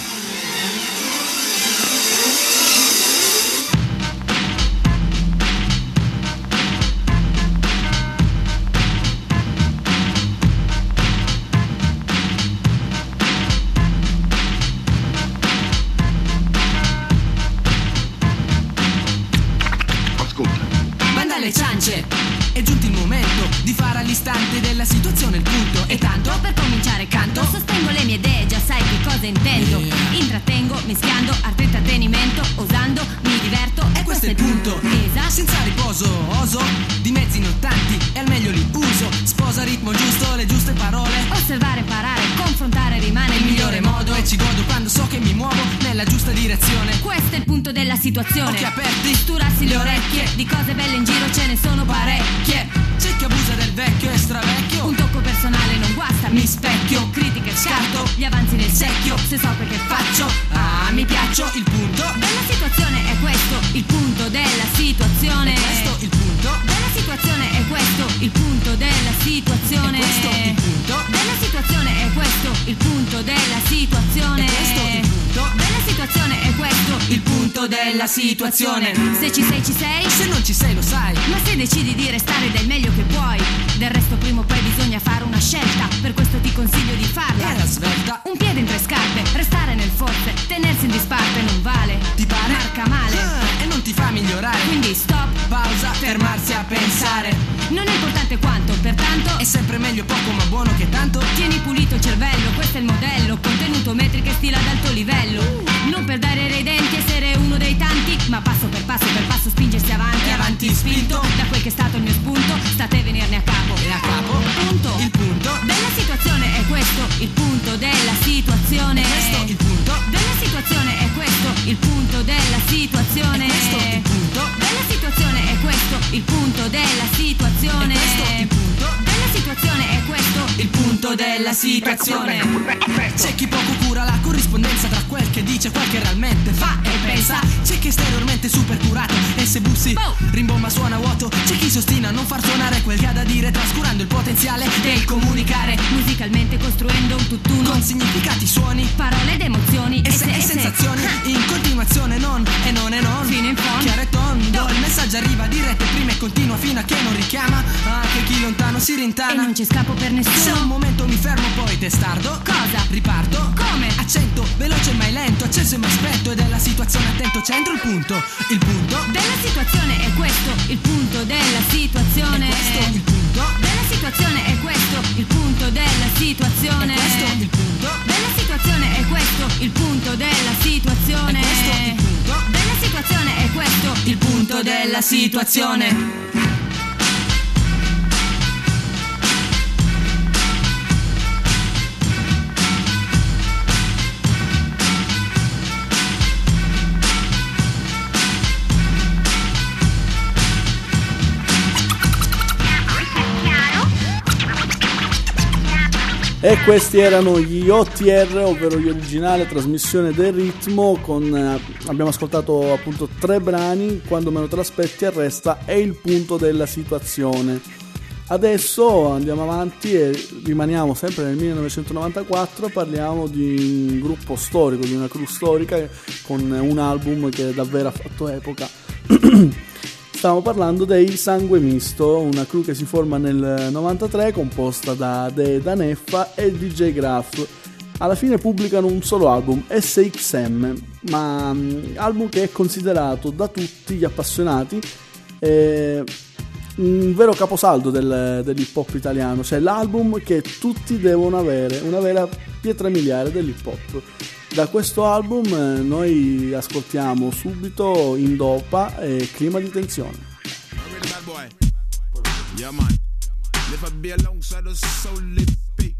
S10: Banda alle ciance, è giunto il momento di fare all'istante della situazione il punto.
S12: E tanto per cominciare canto, sostengo le mie idee, già sai che cosa intendo.
S10: Yeah.
S12: Intrattengo, mischiando, arte e intrattenimento, osando, mi diverto e questo è il punto. Esatto.
S10: Senza riposo, oso, di mezzi non tanti e al meglio li uso. Sposa ritmo giusto, le giuste parole.
S12: Osservare, imparare, confrontare rimane
S10: il migliore modo. E ci godo quando so che mi muovo nella giusta direzione.
S12: Questo è il punto della situazione.
S10: Occhi aperti,
S12: sturarsi le orecchie, di cose belle in giro ce ne sono parecchie.
S10: C'è chi abusa del vecchio e stravecchio.
S12: Un tocco personale non guasta,
S10: mi specchio,
S12: critiche
S10: scarto,
S12: gli avanzi nel secchio. Se so perché faccio,
S10: ah mi piaccio. Il punto
S12: della situazione è questo, il punto della situazione.
S10: È questo il punto
S12: della situazione è questo, il punto della situazione.
S10: È questo il punto
S12: della situazione è questo, il punto della situazione.
S10: È questo il punto
S12: della situazione è questo,
S10: il punto della situazione.
S12: Se ci sei ci sei,
S10: se non ci sei lo sai.
S12: Ma se decidi di restare dai meglio che puoi, del resto prima o poi bisogna fare una scelta. Per questo ti consiglio di farla.
S10: Era svelta,
S12: un piede in tre scarpe, restare nel forte, tenersi in disparte non vale.
S10: Ti pare?
S12: Marca male
S10: ah, e non ti fa migliorare.
S12: Quindi stop,
S10: pausa, fermarsi a pensare.
S12: Non è importante quanto, pertanto
S10: è sempre meglio poco ma buono che tanto.
S12: Tieni pulito il cervello, questo è il modello. Contenuto, metriche, stile ad alto livello. uh. Non per dare i denti, essere uno dei tanti, ma passo per passo per passo spingersi avanti.
S10: E avanti spinto
S12: da quel che è stato il mio spunto. State a venirne a capo.
S10: E a capo
S12: punto.
S10: Il punto
S12: della situazione è questo, il punto della situazione.
S10: È questo il punto
S12: della situazione è questo, il punto della situazione.
S10: È questo il punto
S12: della situazione è questo, il punto della situazione.
S10: È questo il punto
S12: della situazione è questo,
S10: il punto della situazione. C'è chi poco cura la corrispondenza tra quel che dice e quel che realmente fa e pensa. C'è chi è esteriormente super curato e se bussi rimbomba suona vuoto. C'è chi si ostina a non far suonare quel che ha da dire, trascurando il potenziale del comunicare,
S12: musicalmente costruendo un tutt'uno
S10: con significati, suoni,
S12: parole ed emozioni
S10: e, se, e sensazioni in continuazione, non e non e non
S12: fino in fondo,
S10: chiaro e tondo. Il messaggio arriva diretto e prima e continua fino a che non richiama anche chi lontano si rintana.
S12: E non c'è scappo per nessuno.
S10: Se un momento mi fermo poi testardo,
S12: cosa?
S10: Riparto,
S12: come?
S10: Accento, veloce mai lento, acceso e mi aspetto. E della situazione attento, centro il punto. Il punto
S12: della situazione è questo, il punto della situazione
S10: è questo, il punto
S12: della situazione è questo, il punto della situazione
S10: è questo, il punto
S12: della situazione è questo, il punto della situazione
S10: è questo, il punto
S12: della situazione è questo, il punto della situazione.
S2: E questi erano gli O T R, ovvero gli originali, trasmissione del ritmo, con eh, abbiamo ascoltato appunto tre brani, Quando meno te l'aspetti, Arresta e Il punto della situazione. Adesso andiamo avanti e rimaniamo sempre nel millenovecentonovantaquattro, parliamo di un gruppo storico, di una crew storica con un album che davvero ha fatto epoca. Stiamo parlando dei Sangue Misto, una crew che si forma nel novantatré, composta da De Da Neffa e D J Graf. Alla fine pubblicano un solo album, S X M, ma um, album che è considerato da tutti gli appassionati eh, un vero caposaldo del, dell'hip hop italiano, cioè l'album che tutti devono avere, una vera pietra miliare dell'hip hop. Da questo album eh, noi ascoltiamo subito Indopa e Clima di tensione.
S13: Yeah, man. Never be alongside the soul beat.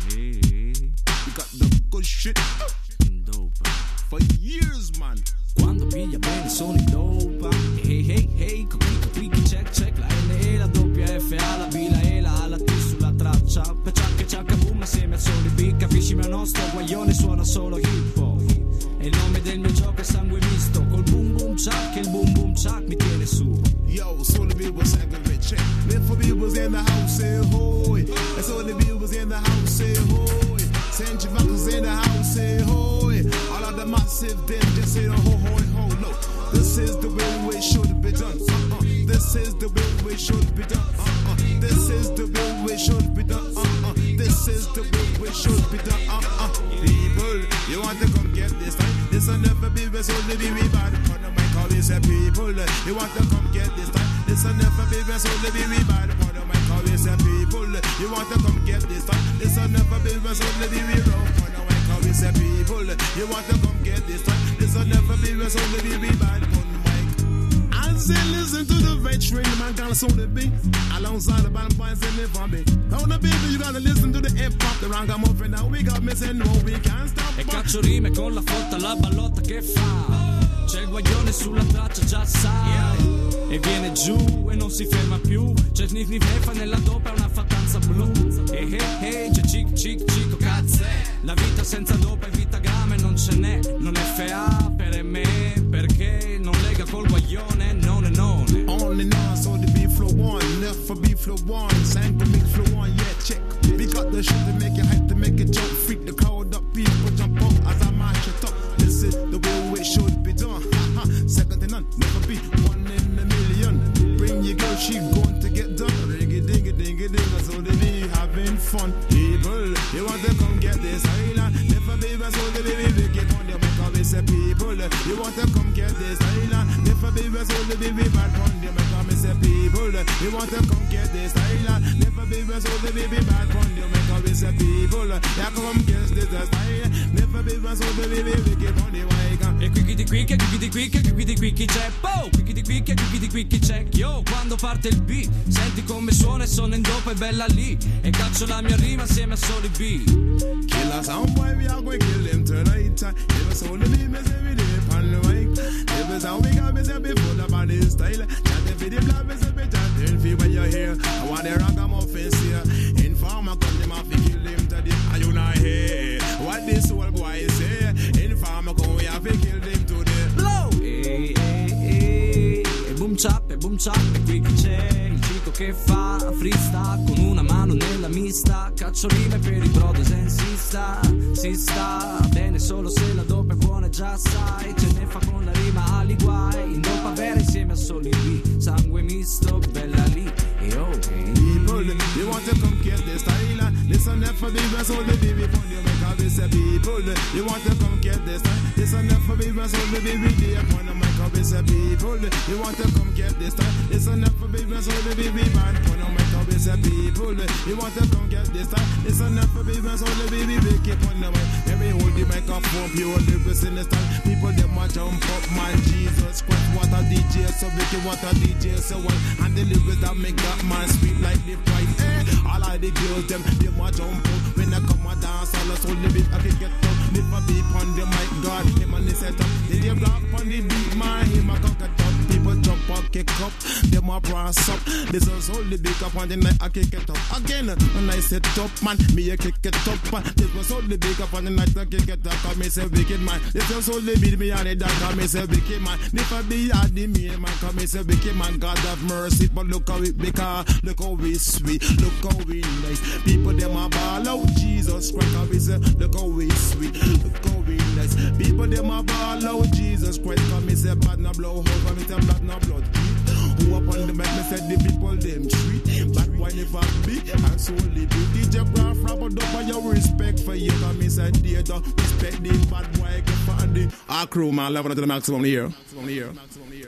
S13: You got the good shit. Indopa. For years, man.
S8: Quando piglia bene sono Indopa. Hey, hey, hey, coprico, tricky, check, check. La L E, la doppia F, A, la B, la E, la A, la T sulla traccia. Pecciacca, ciacca, boom, assieme a soli B. Capisci mio nostro guaglione suona solo hip hop. E il nome del mio gioco è Sangue Misto. Col boom boom chuck, che il boom boom chuck mi tiene su.
S13: Yo, so the people sangue me check. Live for people's in the house, say hoy. And so the people's in the house, say hoy. Centrifugals in the house, say hoy. All of the massive them just say the ho ho ho. No, this is the way it should be done. Uh-uh. This is the way it should be done. Uh-uh. This is the way it should be done. Uh-uh. This is the way it should be done. Uh-uh. People, you want to come get this time? This will never be the soul to be we bad. On the mic, all these people, you want to come get this time? This will never be the soul to be we bad. On the mic, all these people, you want to come get this time? This will never be the soul to be we wrong. On the mic, all these people, you want to come get this time? This will never be the soul to be we bad. On the mic, I say listen to the veteran man, gotta sound the beat. Alongside the bottom boys in the vomit. On the baby, you gotta listen to the hip hop, the ragamuffin. Now we got missing, no, we can't stop.
S8: E caccio rime con la fotta, la ballotta che fa. C'è il guaglione sulla traccia, già sai. E viene giù e non si ferma più. C'è sniff sniff nefa nella dopa, è una fattanza blu. E hey hey, c'è cic cic cico cazzè. La vita senza dopa è vita grame, non ce n'è. Non è F A per me, perché non lega col guaglione, non è non è.
S13: On and on, so the beat flow on, left for beat flow on, sang for beat flow on, yeah, check. We got the shit to make you hype, to make it jump, freak the crowd up, people jump up as I march it up. This is the way it should be done. Second to none, never be one in a million. Bring your girl, she going to get done. Ring it, ding it, ding it, ding it, so they be having fun. People, you want to come get this island? Never be so they be wicked on the make of this people. You want to come get this island? Never be so they be bad on the make of this people. You want to come get this island? Never be so they be bad on the make of this people. Yeah, come get this island. Never be so they be wicked on the wagon.
S8: E qui di qui che qui di qui che qui di qui chi c'è. Oh, qui di qui che qui di qui chi c'è. Yo, quando parte il beat, senti come suona e sono in dopo e bella lì. E caccio la mia rima assieme a soli B.
S13: Kill a sound boy, we are going to kill him tonight. If it's only me, me say we live on the mic. If it's how we got me say before the body style. Chanting for the blood, me say be chanting for when you're here. I want the ragamuffins here. Informer come them off, we kill him to the. Are you not here? What this old boy say? Informer come, we have fi kill them today. Blow!
S8: Ehi, ehi, ehi, e boom chap, e boom chap, e qui chi c'è? Il chico che fa freestyle con una mano nella mista. Caccio rime per i brothers and si sta, si sta bene solo se la doppia è buona, già sai. Ce ne fa con la rima ali guai, in doppia vera insieme a soli B. Sangue misto, bella lì, e ok.
S13: People, you want to come get the style. Listen up for baby, so the baby pon the mic. I say people, you want to come get the style. Listen up for baby, so the baby day pon the mic. I say people, you want to come get the style. Listen up for baby, so the baby band pon the mic. I say people, you want to come get the style. Listen up for baby, so the baby big pon the mic. Every hold the microphone, pure lyrics in the style. People them a jump up, man. Jesus Christ, what a D J, so wicked, what a D J, so what? And the lyrics that make that man speak like the price. Eh? All of the girls them, them a jump up. When I come a dance, all the soul the beat I can get up. If I beat on the mic, God, him on the setup. Then they block on the beat, man, him a cock it up. People jump up, kick up, them a brass up. This is all the big up on the night I kick it up. Again, when I set up, man, me a kick it up. This was all the big up on the night I kick it up. Cause me say wicked man. This was all the beat me on the dance. Cause me say wicked man. If I be at the main man, cause me say wicked man. God have mercy, but look how it because look how we sweet, look how we nice. People them a ball out, Jesus Christ. Cause me say look how we sweet, look how we nice. People them a ball out, Jesus Christ. Cause me say bad no blow hole, cause me say blood no blood. Who up on the mic, me said the people them treat. Bad boy never be, and so live. D J Graf rap up by your respect for you. Cause me said they don't respect the bad boy get find the our crew man, level it to the maximum here. Maximum here. Maximum here.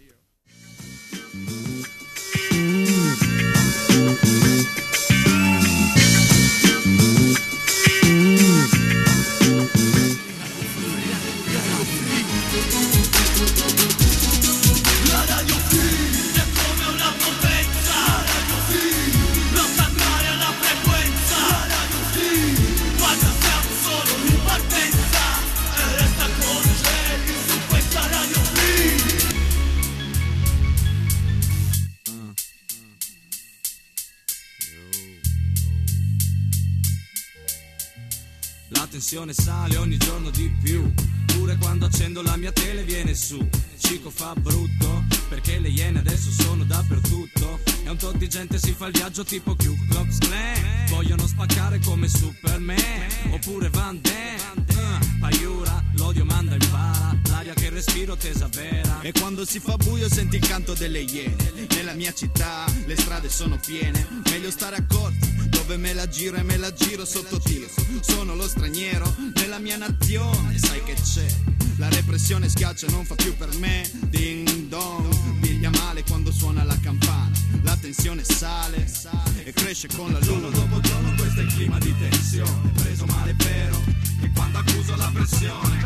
S8: La tensione sale ogni giorno di più. Pure quando accendo la mia tele viene su. Cico fa brutto, perché le iene adesso sono dappertutto. E un tot di gente si fa il viaggio tipo Ku Klux Klan. Vogliono spaccare come Superman, oppure Van Damme. uh, Paiura, l'odio manda in para. L'aria che respiro tesa vera.
S14: E quando si fa buio senti il canto delle iene. Nella mia città le strade sono piene. Meglio stare accorti, dove me la giro e me la giro sotto tiro. Sono lo straniero nella mia nazione, sai che c'è. La repressione schiaccia, non fa più per me. Ding dong, piglia male quando suona la campana. La tensione sale e cresce con la luna.
S8: Giorno dopo giorno questo è il clima di tensione. Preso male vero, e quando accuso la pressione.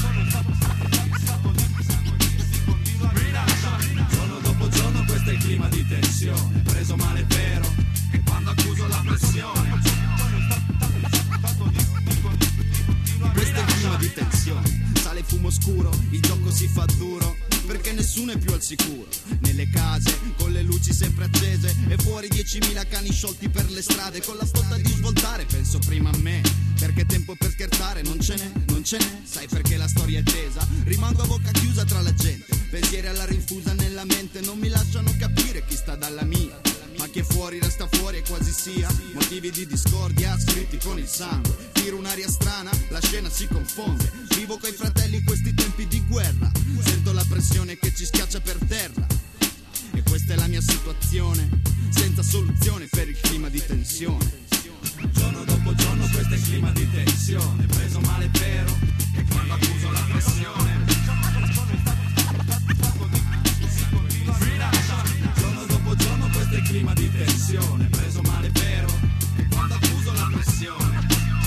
S8: Giorno dopo giorno questo è il clima di tensione. Preso male vero, e quando accuso la pressione.
S14: Questo è il clima di tensione. Sale fumo scuro, il gioco si fa duro, perché nessuno è più al sicuro. Nelle case, con le luci sempre accese, e fuori diecimila cani sciolti per le strade. Con la stotta di svoltare, penso prima a me, perché tempo per scherzare non ce n'è, non ce n'è. Sai perché la storia è tesa, rimango a bocca chiusa tra la gente. Pensieri alla rinfusa nella mente, non mi lasciano capire chi sta dalla mia. Ma chi è fuori resta fuori e quasi sia. Motivi di discordia scritti con il sangue. Tiro un'aria strana, la scena si confonde. Vivo coi fratelli in questi tempi di guerra. Sento la pressione che ci schiaccia per terra. E questa è la mia situazione, senza soluzione per il clima di tensione.
S8: Giorno dopo giorno questo è il clima di tensione. Preso male vero, e quando accuso la pressione. Giorno dopo giorno questo è il clima di tensione. Preso male vero, e quando accuso la pressione.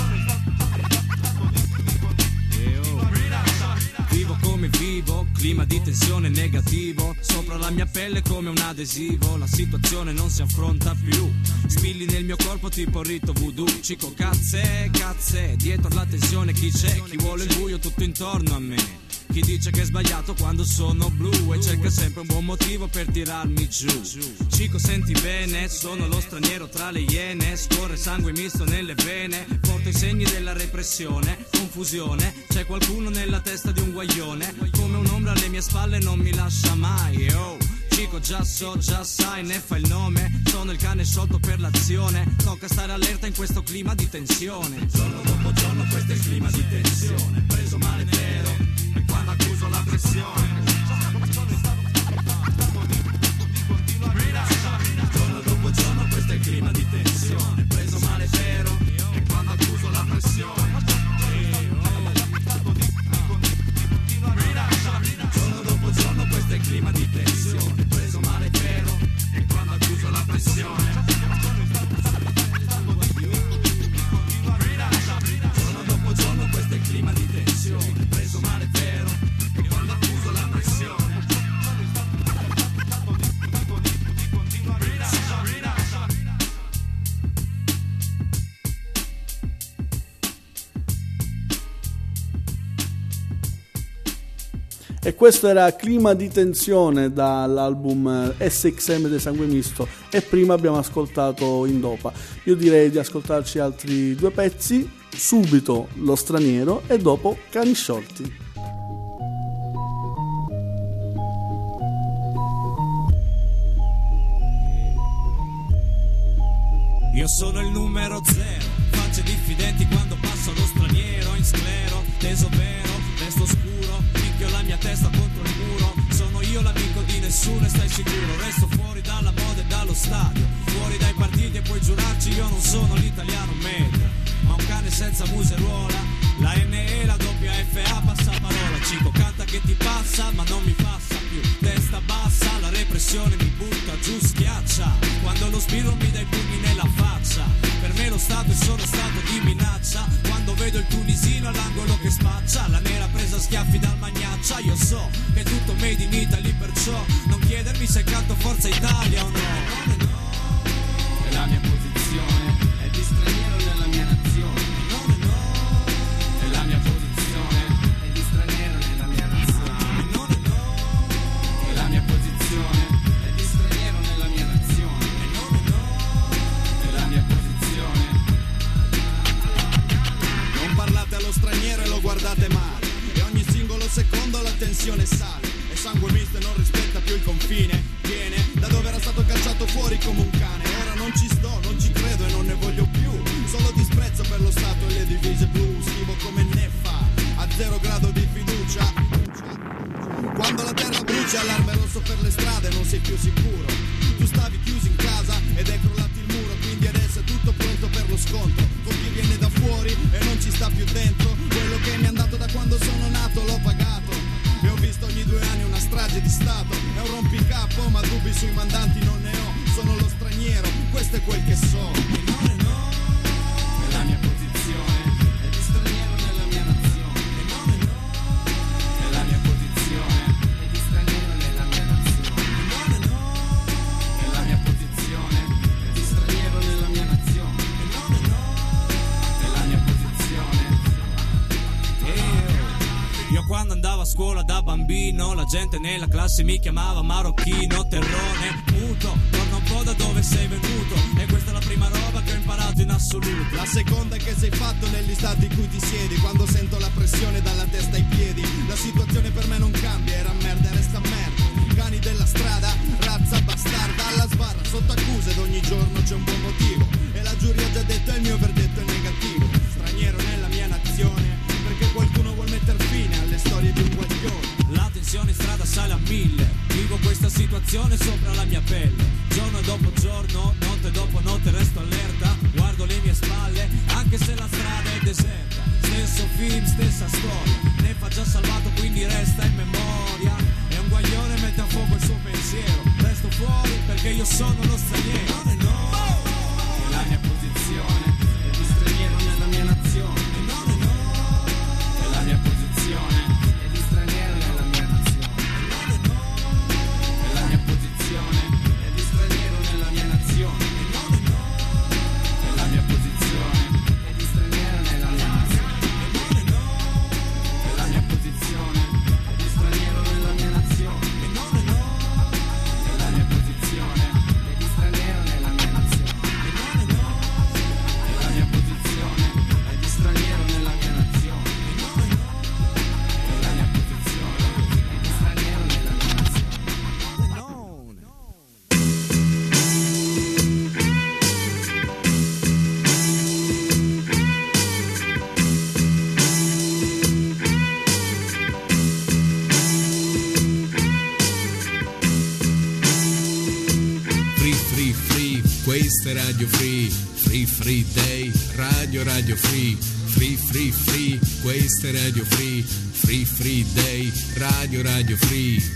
S8: Vivo come vivo, clima di tensione negativo. Sopra la mia pelle come un adesivo. La situazione non si affronta più. Spilli nel mio corpo tipo rito voodoo. Cico cazze, cazze, dietro la tensione chi c'è? Chi vuole il buio tutto intorno a me. Chi dice che è sbagliato quando sono blu e cerca sempre un buon motivo per tirarmi giù. Cico, senti bene, sono lo straniero tra le iene, scorre sangue misto nelle vene, porto i segni della repressione, confusione, c'è qualcuno nella testa di un guaglione, come un'ombra alle mie spalle non mi lascia mai. Oh, Cico, già so, già sai, ne fa il nome, sono il cane sciolto per l'azione, tocca stare allerta in questo clima di tensione. Giorno dopo giorno questo è il clima di tensione, preso male vero, e quando accuso la pressione. Giorno dopo giorno questo è il clima di tensione, preso male vero, e quando accuso la pressione. Giorno dopo giorno questo è il clima di tensione, preso male vero, e quando accuso la pressione. Giorno dopo giorno questo è il clima di tensione, preso male vero, e quando accuso la pressione.
S2: E questo era Clima di tensione dall'album S X M dei Sangue Misto, e prima abbiamo ascoltato Indopa. Io direi di ascoltarci altri due pezzi, subito Lo Straniero e dopo Cani Sciolti.
S8: Io sono il numero zero, facce diffidenti quando passo lo straniero, in sclero, teso vero, resto scuro, picchio la mia testa contro il muro, sono io l'amico di nessuno e stai sicuro, resto fuori dalla moda e dallo stadio, fuori dai partiti e puoi giurarci io non sono l'italiano medio, ma un cane senza museruola, la N E, la doppia F A, passa parola, Cico canta che ti passa ma non mi passa più, testa bassa, la repressione mi butta giù, schiaccia, quando lo spirito mi dà i pugni nella faccia, per me lo Stato è solo stato di minaccia, quando vedo il tunisino all'angolo che spaccia, la nera presa a schiaffi dal magnaccia, io so che è tutto made in Italy, perciò non chiedermi se canto Forza Italia o no, no, no. È la mia posizione, è di straniero nella mia nazione, no, no. È la mia posizione, è di straniero nella mia nazione, no, no. È la mia posizione, è di straniero nella mia nazione, no, no. È la mia posizione.
S14: Non parlate allo straniero e lo guardate male, e ogni singolo secondo la tensione sale, e Sangue Misto non rispetta più il confine, viene da dove era stato cacciato fuori come un cane, ora non ci sto, non ci credo e non ne voglio più, solo disprezzo per lo Stato e le divise blu, schivo come neffa, a zero grado di fiducia, quando la terra brucia, allarme rosso per le strade, non sei più sicuro, tu stavi chiuso in casa ed è crollato il muro, quindi adesso è tutto pronto per lo scontro, con chi viene da fuori e non ci sta più dentro, quello che mi è andato da quando sono nato l'ho pagato, e ho visto ogni due anni una strage di Stato, è un rompicapo ma dubbi sui mandanti non ne ho, sono lo straniero, questo è quel che so, e no, e no. È la mia posizione, è di straniero nella mia nazione, e no, e no. È la mia posizione, è di straniero nella mia nazione, e no, e no. È la mia posizione, è di straniero nella mia nazione, e no, e no. È la mia posizione. Io, io quando andavo a scuola da bambino, la gente nella classe mi chiamava marocchino, terrone, muto, torna un po' da dove sei venuto, e questa è la prima roba che ho imparato in assoluto. La seconda è che sei fatto negli stati in cui ti siedi, quando sento la pressione dalla testa ai piedi, la situazione per me non cambia, era merda e resta merda, cani della strada, razza bastarda, alla sbarra, sotto accusa ed ogni giorno c'è un buon motivo, e la giuria ha già detto il mio verdetto è negativo, straniero nella mia nazione, perché qualcuno vuol metter fine alle storie di un guaglione. La tensione in strada sale a mille, vivo questa situazione sopra la mia pelle, giorno dopo giorno, notte dopo notte resto allerta, guardo le mie spalle, anche se la strada è deserta, stesso film, stessa storia, ne fa già salvato quindi resta in memoria, e un guaglione mette a fuoco il suo pensiero, resto fuori perché io sono lo straniero, no, no. È la mia posizione, è di straniero nella mia nazione, no, no. È la mia posizione, è di straniero nella mia nazione, no, no. È la mia posizione, è di straniero nella mia nazione, no, no. È la mia posizione, è di straniero nella mia nazione, no, no. È la mia posizione,
S15: questa è Radio Free, Free Free Day, Radio Radio Free, Free Free Free, questa è Radio Free, Free Free Day, Radio Radio Free.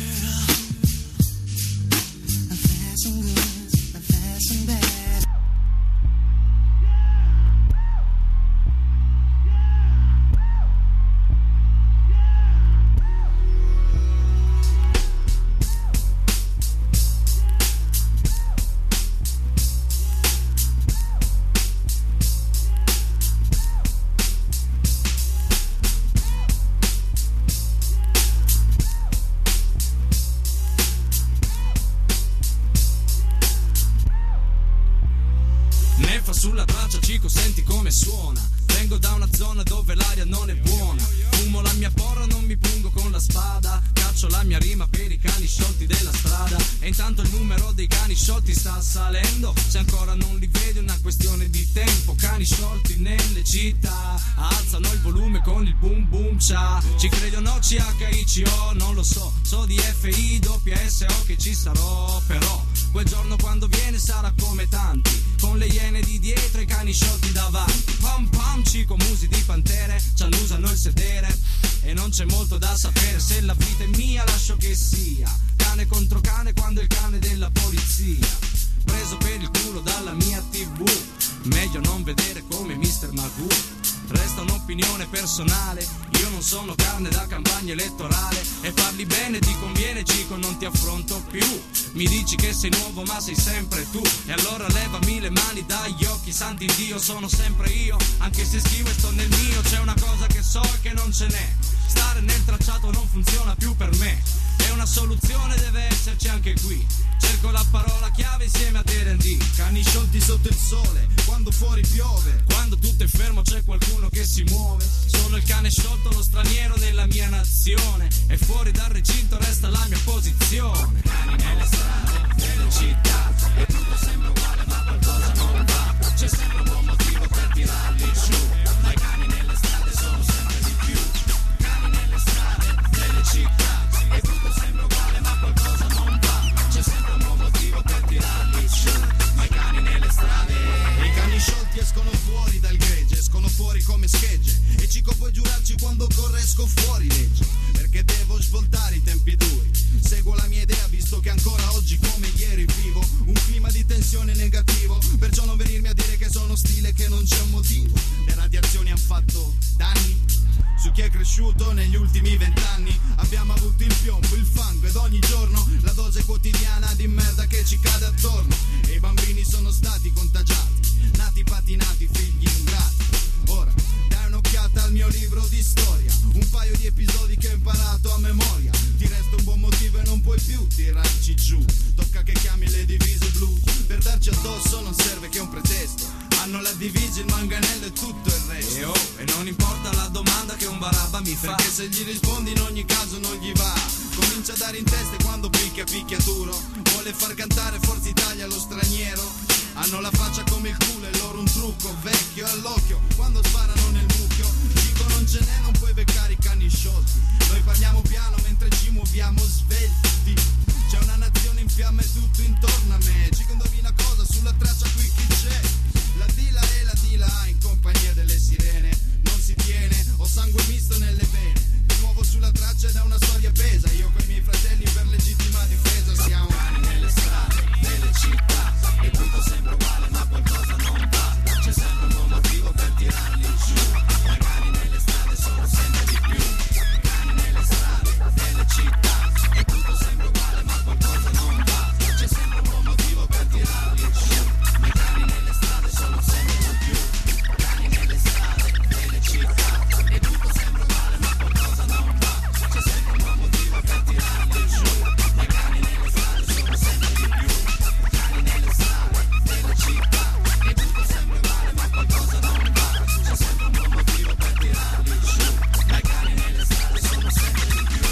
S8: Sulla traccia Cico senti come suona. Vengo da una zona dove l'aria non è buona. Fumo la mia porra, non mi pungo con la spada. Caccio la mia rima per i cani sciolti della strada. E intanto il numero dei cani sciolti sta salendo. Se ancora non li vedi è una questione di tempo. Cani sciolti nelle città alzano il volume con il boom boom cha. Ci credi o no, C H I C O, non lo so. So di F I W S O che ci sarò. Però quel giorno quando viene sarà come tanti, con le iene di dietro e i cani sciolti davanti. Pam pam, Cico, musi di pantere, ci annusano il sedere. E non c'è molto da sapere, se la vita è mia lascio che sia. Cane contro cane quando è il cane della polizia. Preso per il culo dalla mia tivù, meglio non vedere come mister Magoo. Resta un'opinione personale, io non sono carne da campagna elettorale. E parli bene ti conviene Cico, non ti affronto più. Mi dici che sei nuovo ma sei sempre tu. E allora levami le mani dagli occhi, santi Dio sono sempre io. Anche se schivo e sto nel mio, c'è una cosa che so e che non ce n'è. Stare nel tracciato non funziona più per me. E una soluzione deve esserci anche qui. Cerco la parola chiave insieme a D and D.
S14: Cani sciolti sotto il sole, quando fuori piove.
S8: Quando tutto è fermo c'è qualcuno che si muove. Sono il cane sciolto, lo straniero nella mia nazione. E fuori dal recinto resta la mia posizione. Cani nelle strade, nelle città. E tutto sembra uguale ma qualcosa non va. C'è sempre un buon motivo per tirarli giù. Ma i cani nelle strade sono sempre di più. Cani nelle strade, nelle città. E tutto sembra uguale ma qualcosa non va. C'è sempre un buon motivo per tirarli giù. Ma i cani nelle strade.
S14: I cani sciolti escono fuori dal gregge, escono fuori come schegge. E Cico puoi giurarci quando corresco fuori legge. Perché devo svoltare i tempi duri. Seguo la mia idea visto che ancora oggi come ieri vivo un clima di tensione negativo. Perciò non venirmi a dire che sono stile, che non c'è un motivo. Le radiazioni han fatto danni su chi è cresciuto negli ultimi vent'anni. Abbiamo avuto il piombo, il fango ed ogni giorno la dose quotidiana di merda che ci cade attorno. E i bambini sono stati contagiati, nati patinati, figli ingrati. Ora dai un'occhiata al mio libro di storia, un paio di episodi che ho imparato a memoria. Ti resta un buon motivo e non puoi più tirarci giù. Tocca che chiami le divise blu. Per darci addosso non serve che un pretesto. Hanno la divisa, il manganello e tutto il resto.
S8: E oh, e non importa la domanda che un barabba mi fa,
S14: perché se gli rispondi in ogni caso non gli va. Comincia a dare in testa e quando picchia picchia duro. Vuole far cantare Forza Italia allo straniero. Hanno la faccia come il culo e loro un trucco vecchio all'occhio. Quando sparano nel mucchio, dico non ce n'è, non puoi beccare i cani sciolti. Noi parliamo piano mentre ci muoviamo svelti. C'è una nazione in fiamme tutto intorno a me. Ci indovina cosa sulla traccia qui chi c'è. La di là e la di là in compagnia delle sirene. Non si tiene, ho sangue misto nelle vene. Di nuovo sulla traccia ed è una storia pesa. Io con i miei fratelli per legittima difesa. Siamo cani nelle strade, nelle città. E tutto sembra uguale ma qualcosa non va. C'è sempre un buon motivo per tirarli giù. Ma i cani nelle strade sono sempre di più. Cani nelle strade, nelle città. E tutto sembra uguale ma qualcosa non va. C'è sempre un buon motivo per tirarli giù. Ma i cani nelle strade sono sempre di più. Cani nelle strade, nelle città. E tutto sembra uguale ma qualcosa non va. C'è sempre un buon motivo per tirarli giù. Ma i cani nelle strade sono sempre di più. Cani nelle strade, nelle città. E tutto sembra uguale ma qualcosa non va. C'è sempre un buon motivo per tirarli giù. Ma i cani nelle strade sono sempre di più.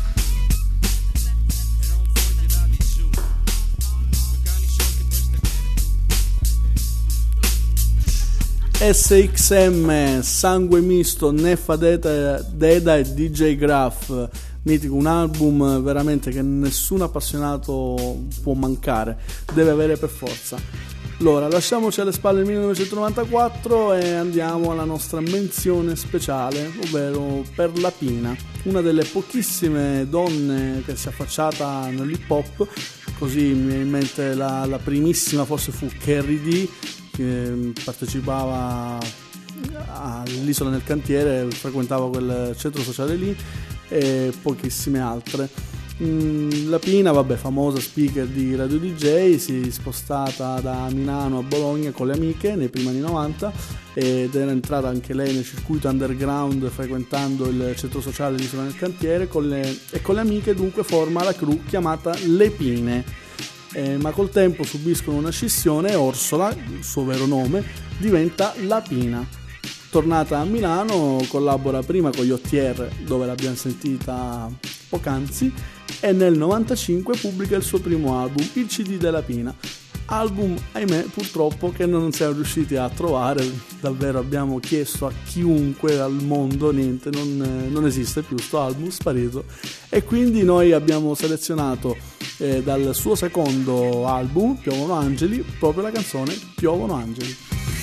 S14: E non puoi tirarli giù. Quei cani sciolti puoi stare
S2: S X M, Sangue Misto, Neffa Deda, Deda e D J Graff. Mitico, un album veramente che nessun appassionato può mancare, deve avere per forza. Allora, lasciamoci alle spalle il millenovecentonovantaquattro e andiamo alla nostra menzione speciale, ovvero per la Pina, una delle pochissime donne che si è affacciata nell'hip hop. Così mi viene in mente la, la primissima, forse fu Carrie D, che partecipava all'Isola nel Cantiere, frequentava quel centro sociale lì, e pochissime altre. La Pina, vabbè, famosa speaker di radio D J, si è spostata da Milano a Bologna con le amiche nei primi anni novanta ed era entrata anche lei nel circuito underground frequentando il centro sociale di Isola nel Cantiere con le, e con le amiche dunque forma la crew chiamata Le Pine, eh, ma col tempo subiscono una scissione e Orsola, il suo vero nome, diventa La Pina. Tornata a Milano collabora prima con gli O T R, dove l'abbiamo sentita poc'anzi, e nel novantacinque pubblica il suo primo album, Il C D della Pina. Album, ahimè, purtroppo che non siamo riusciti a trovare, davvero abbiamo chiesto a chiunque al mondo, niente, non, non esiste più sto album, sparito, e quindi noi abbiamo selezionato eh, dal suo secondo album, Piovono Angeli, proprio la canzone Piovono Angeli.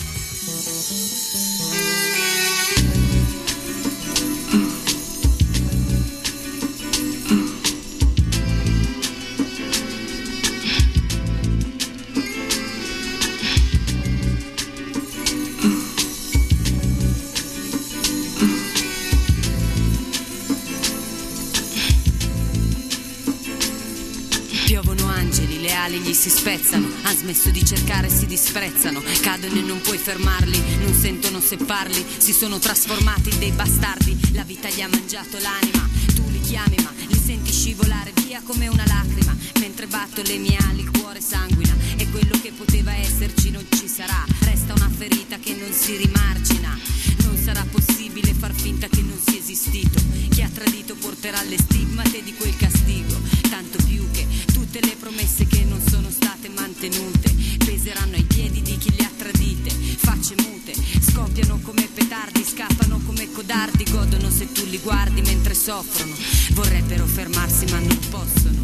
S12: Gli si spezzano, han smesso di cercare, si disprezzano, cadono e non puoi fermarli, non sentono se parli, si sono trasformati in dei bastardi, la vita gli ha mangiato l'anima, tu li chiami ma li senti scivolare via come una lacrima, mentre batto le mie ali il cuore sanguina, e quello che poteva esserci non ci sarà, resta una ferita che non si rimargina, non sarà possibile far finta che non sia esistito, chi ha tradito porterà le stigmate di quel castigo, tanto più che tutte le promesse che non sono state mantenute peseranno ai piedi di chi le ha tradite, facce mute, scoppiano come petardi, scappano come codardi, godono se tu li guardi mentre soffrono, vorrebbero fermarsi ma non possono.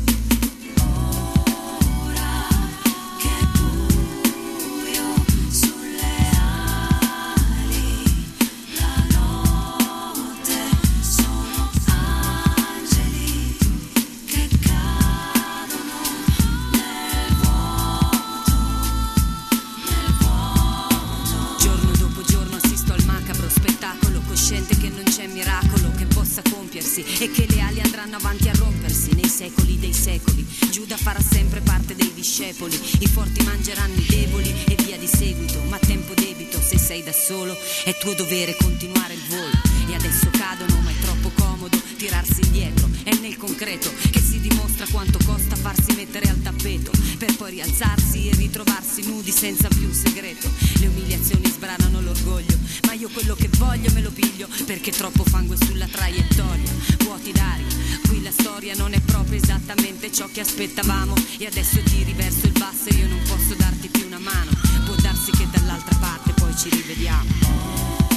S12: E che le ali andranno avanti a rompersi nei secoli dei secoli, Giuda farà sempre parte dei discepoli, i forti mangeranno i deboli e via di seguito, ma tempo debito, se sei da solo è tuo dovere continuare il volo, e adesso cadono ma è troppo comodo tirarsi indietro, è nel concreto che si dimostra quanto costa farsi mettere al tappeto, per poi rialzarsi e ritrovarsi nudi senza più un segreto, le umiliazioni sbranano l'orgoglio, ma io quello che voglio me lo piglio, perché troppo fango è sulla traiettoria, vuoti d'aria, qui la storia non è proprio esattamente ciò che aspettavamo, e adesso ti riverso il basso e io non posso darti più una mano, può darsi che dall'altra parte poi ci rivediamo.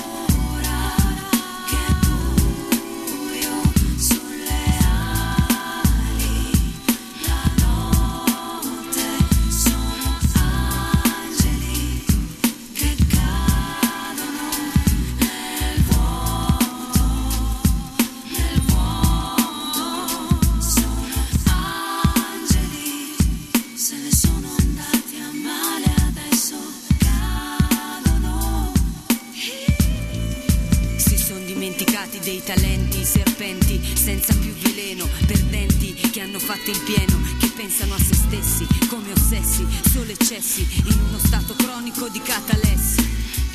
S12: Dei talenti, serpenti, senza più veleno, perdenti che hanno fatto il pieno, che pensano a se stessi, come ossessi, solo eccessi, in uno stato cronico di catalessi.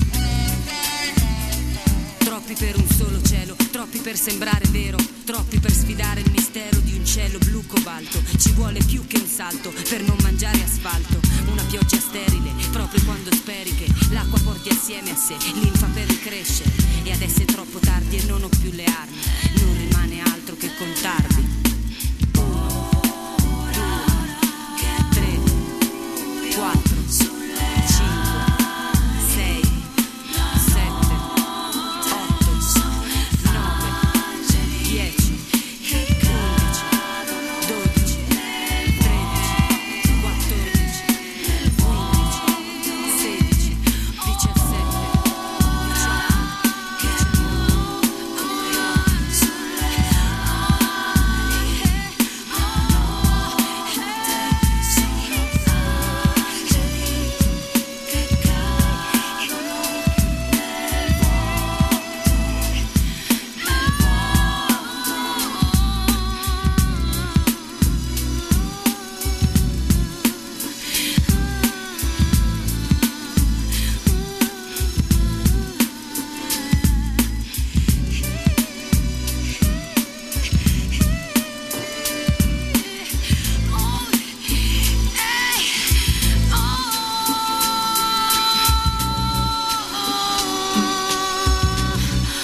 S12: Troppi per un solo cielo, troppi per sembrare vero, troppi per sfidare il mistero di un cielo blu cobalto. Ci vuole più che un salto per non mangiare asfalto, una pioggia sterile, proprio quando speri che l'acqua porti assieme a sé linfa per ricrescere. E adesso è troppo tardi e non ho più le armi, non rimane altro che contarvi. Uno, due, tre, quattro,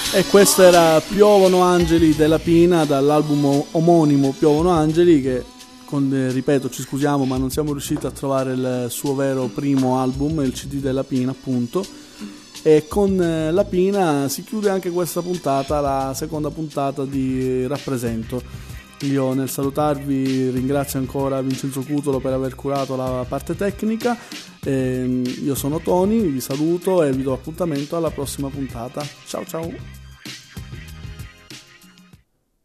S2: E questo era Piovono Angeli della Pina, dall'album omonimo Piovono Angeli, che con, eh, ripeto, ci scusiamo ma non siamo riusciti a trovare il suo vero primo album, il C D della Pina appunto. E con eh, la Pina si chiude anche questa puntata, la seconda puntata di Rappresento. Io nel salutarvi ringrazio ancora Vincenzo Cutolo per aver curato la parte tecnica. Eh, io sono Tony, vi saluto e vi do appuntamento alla prossima puntata. Ciao ciao!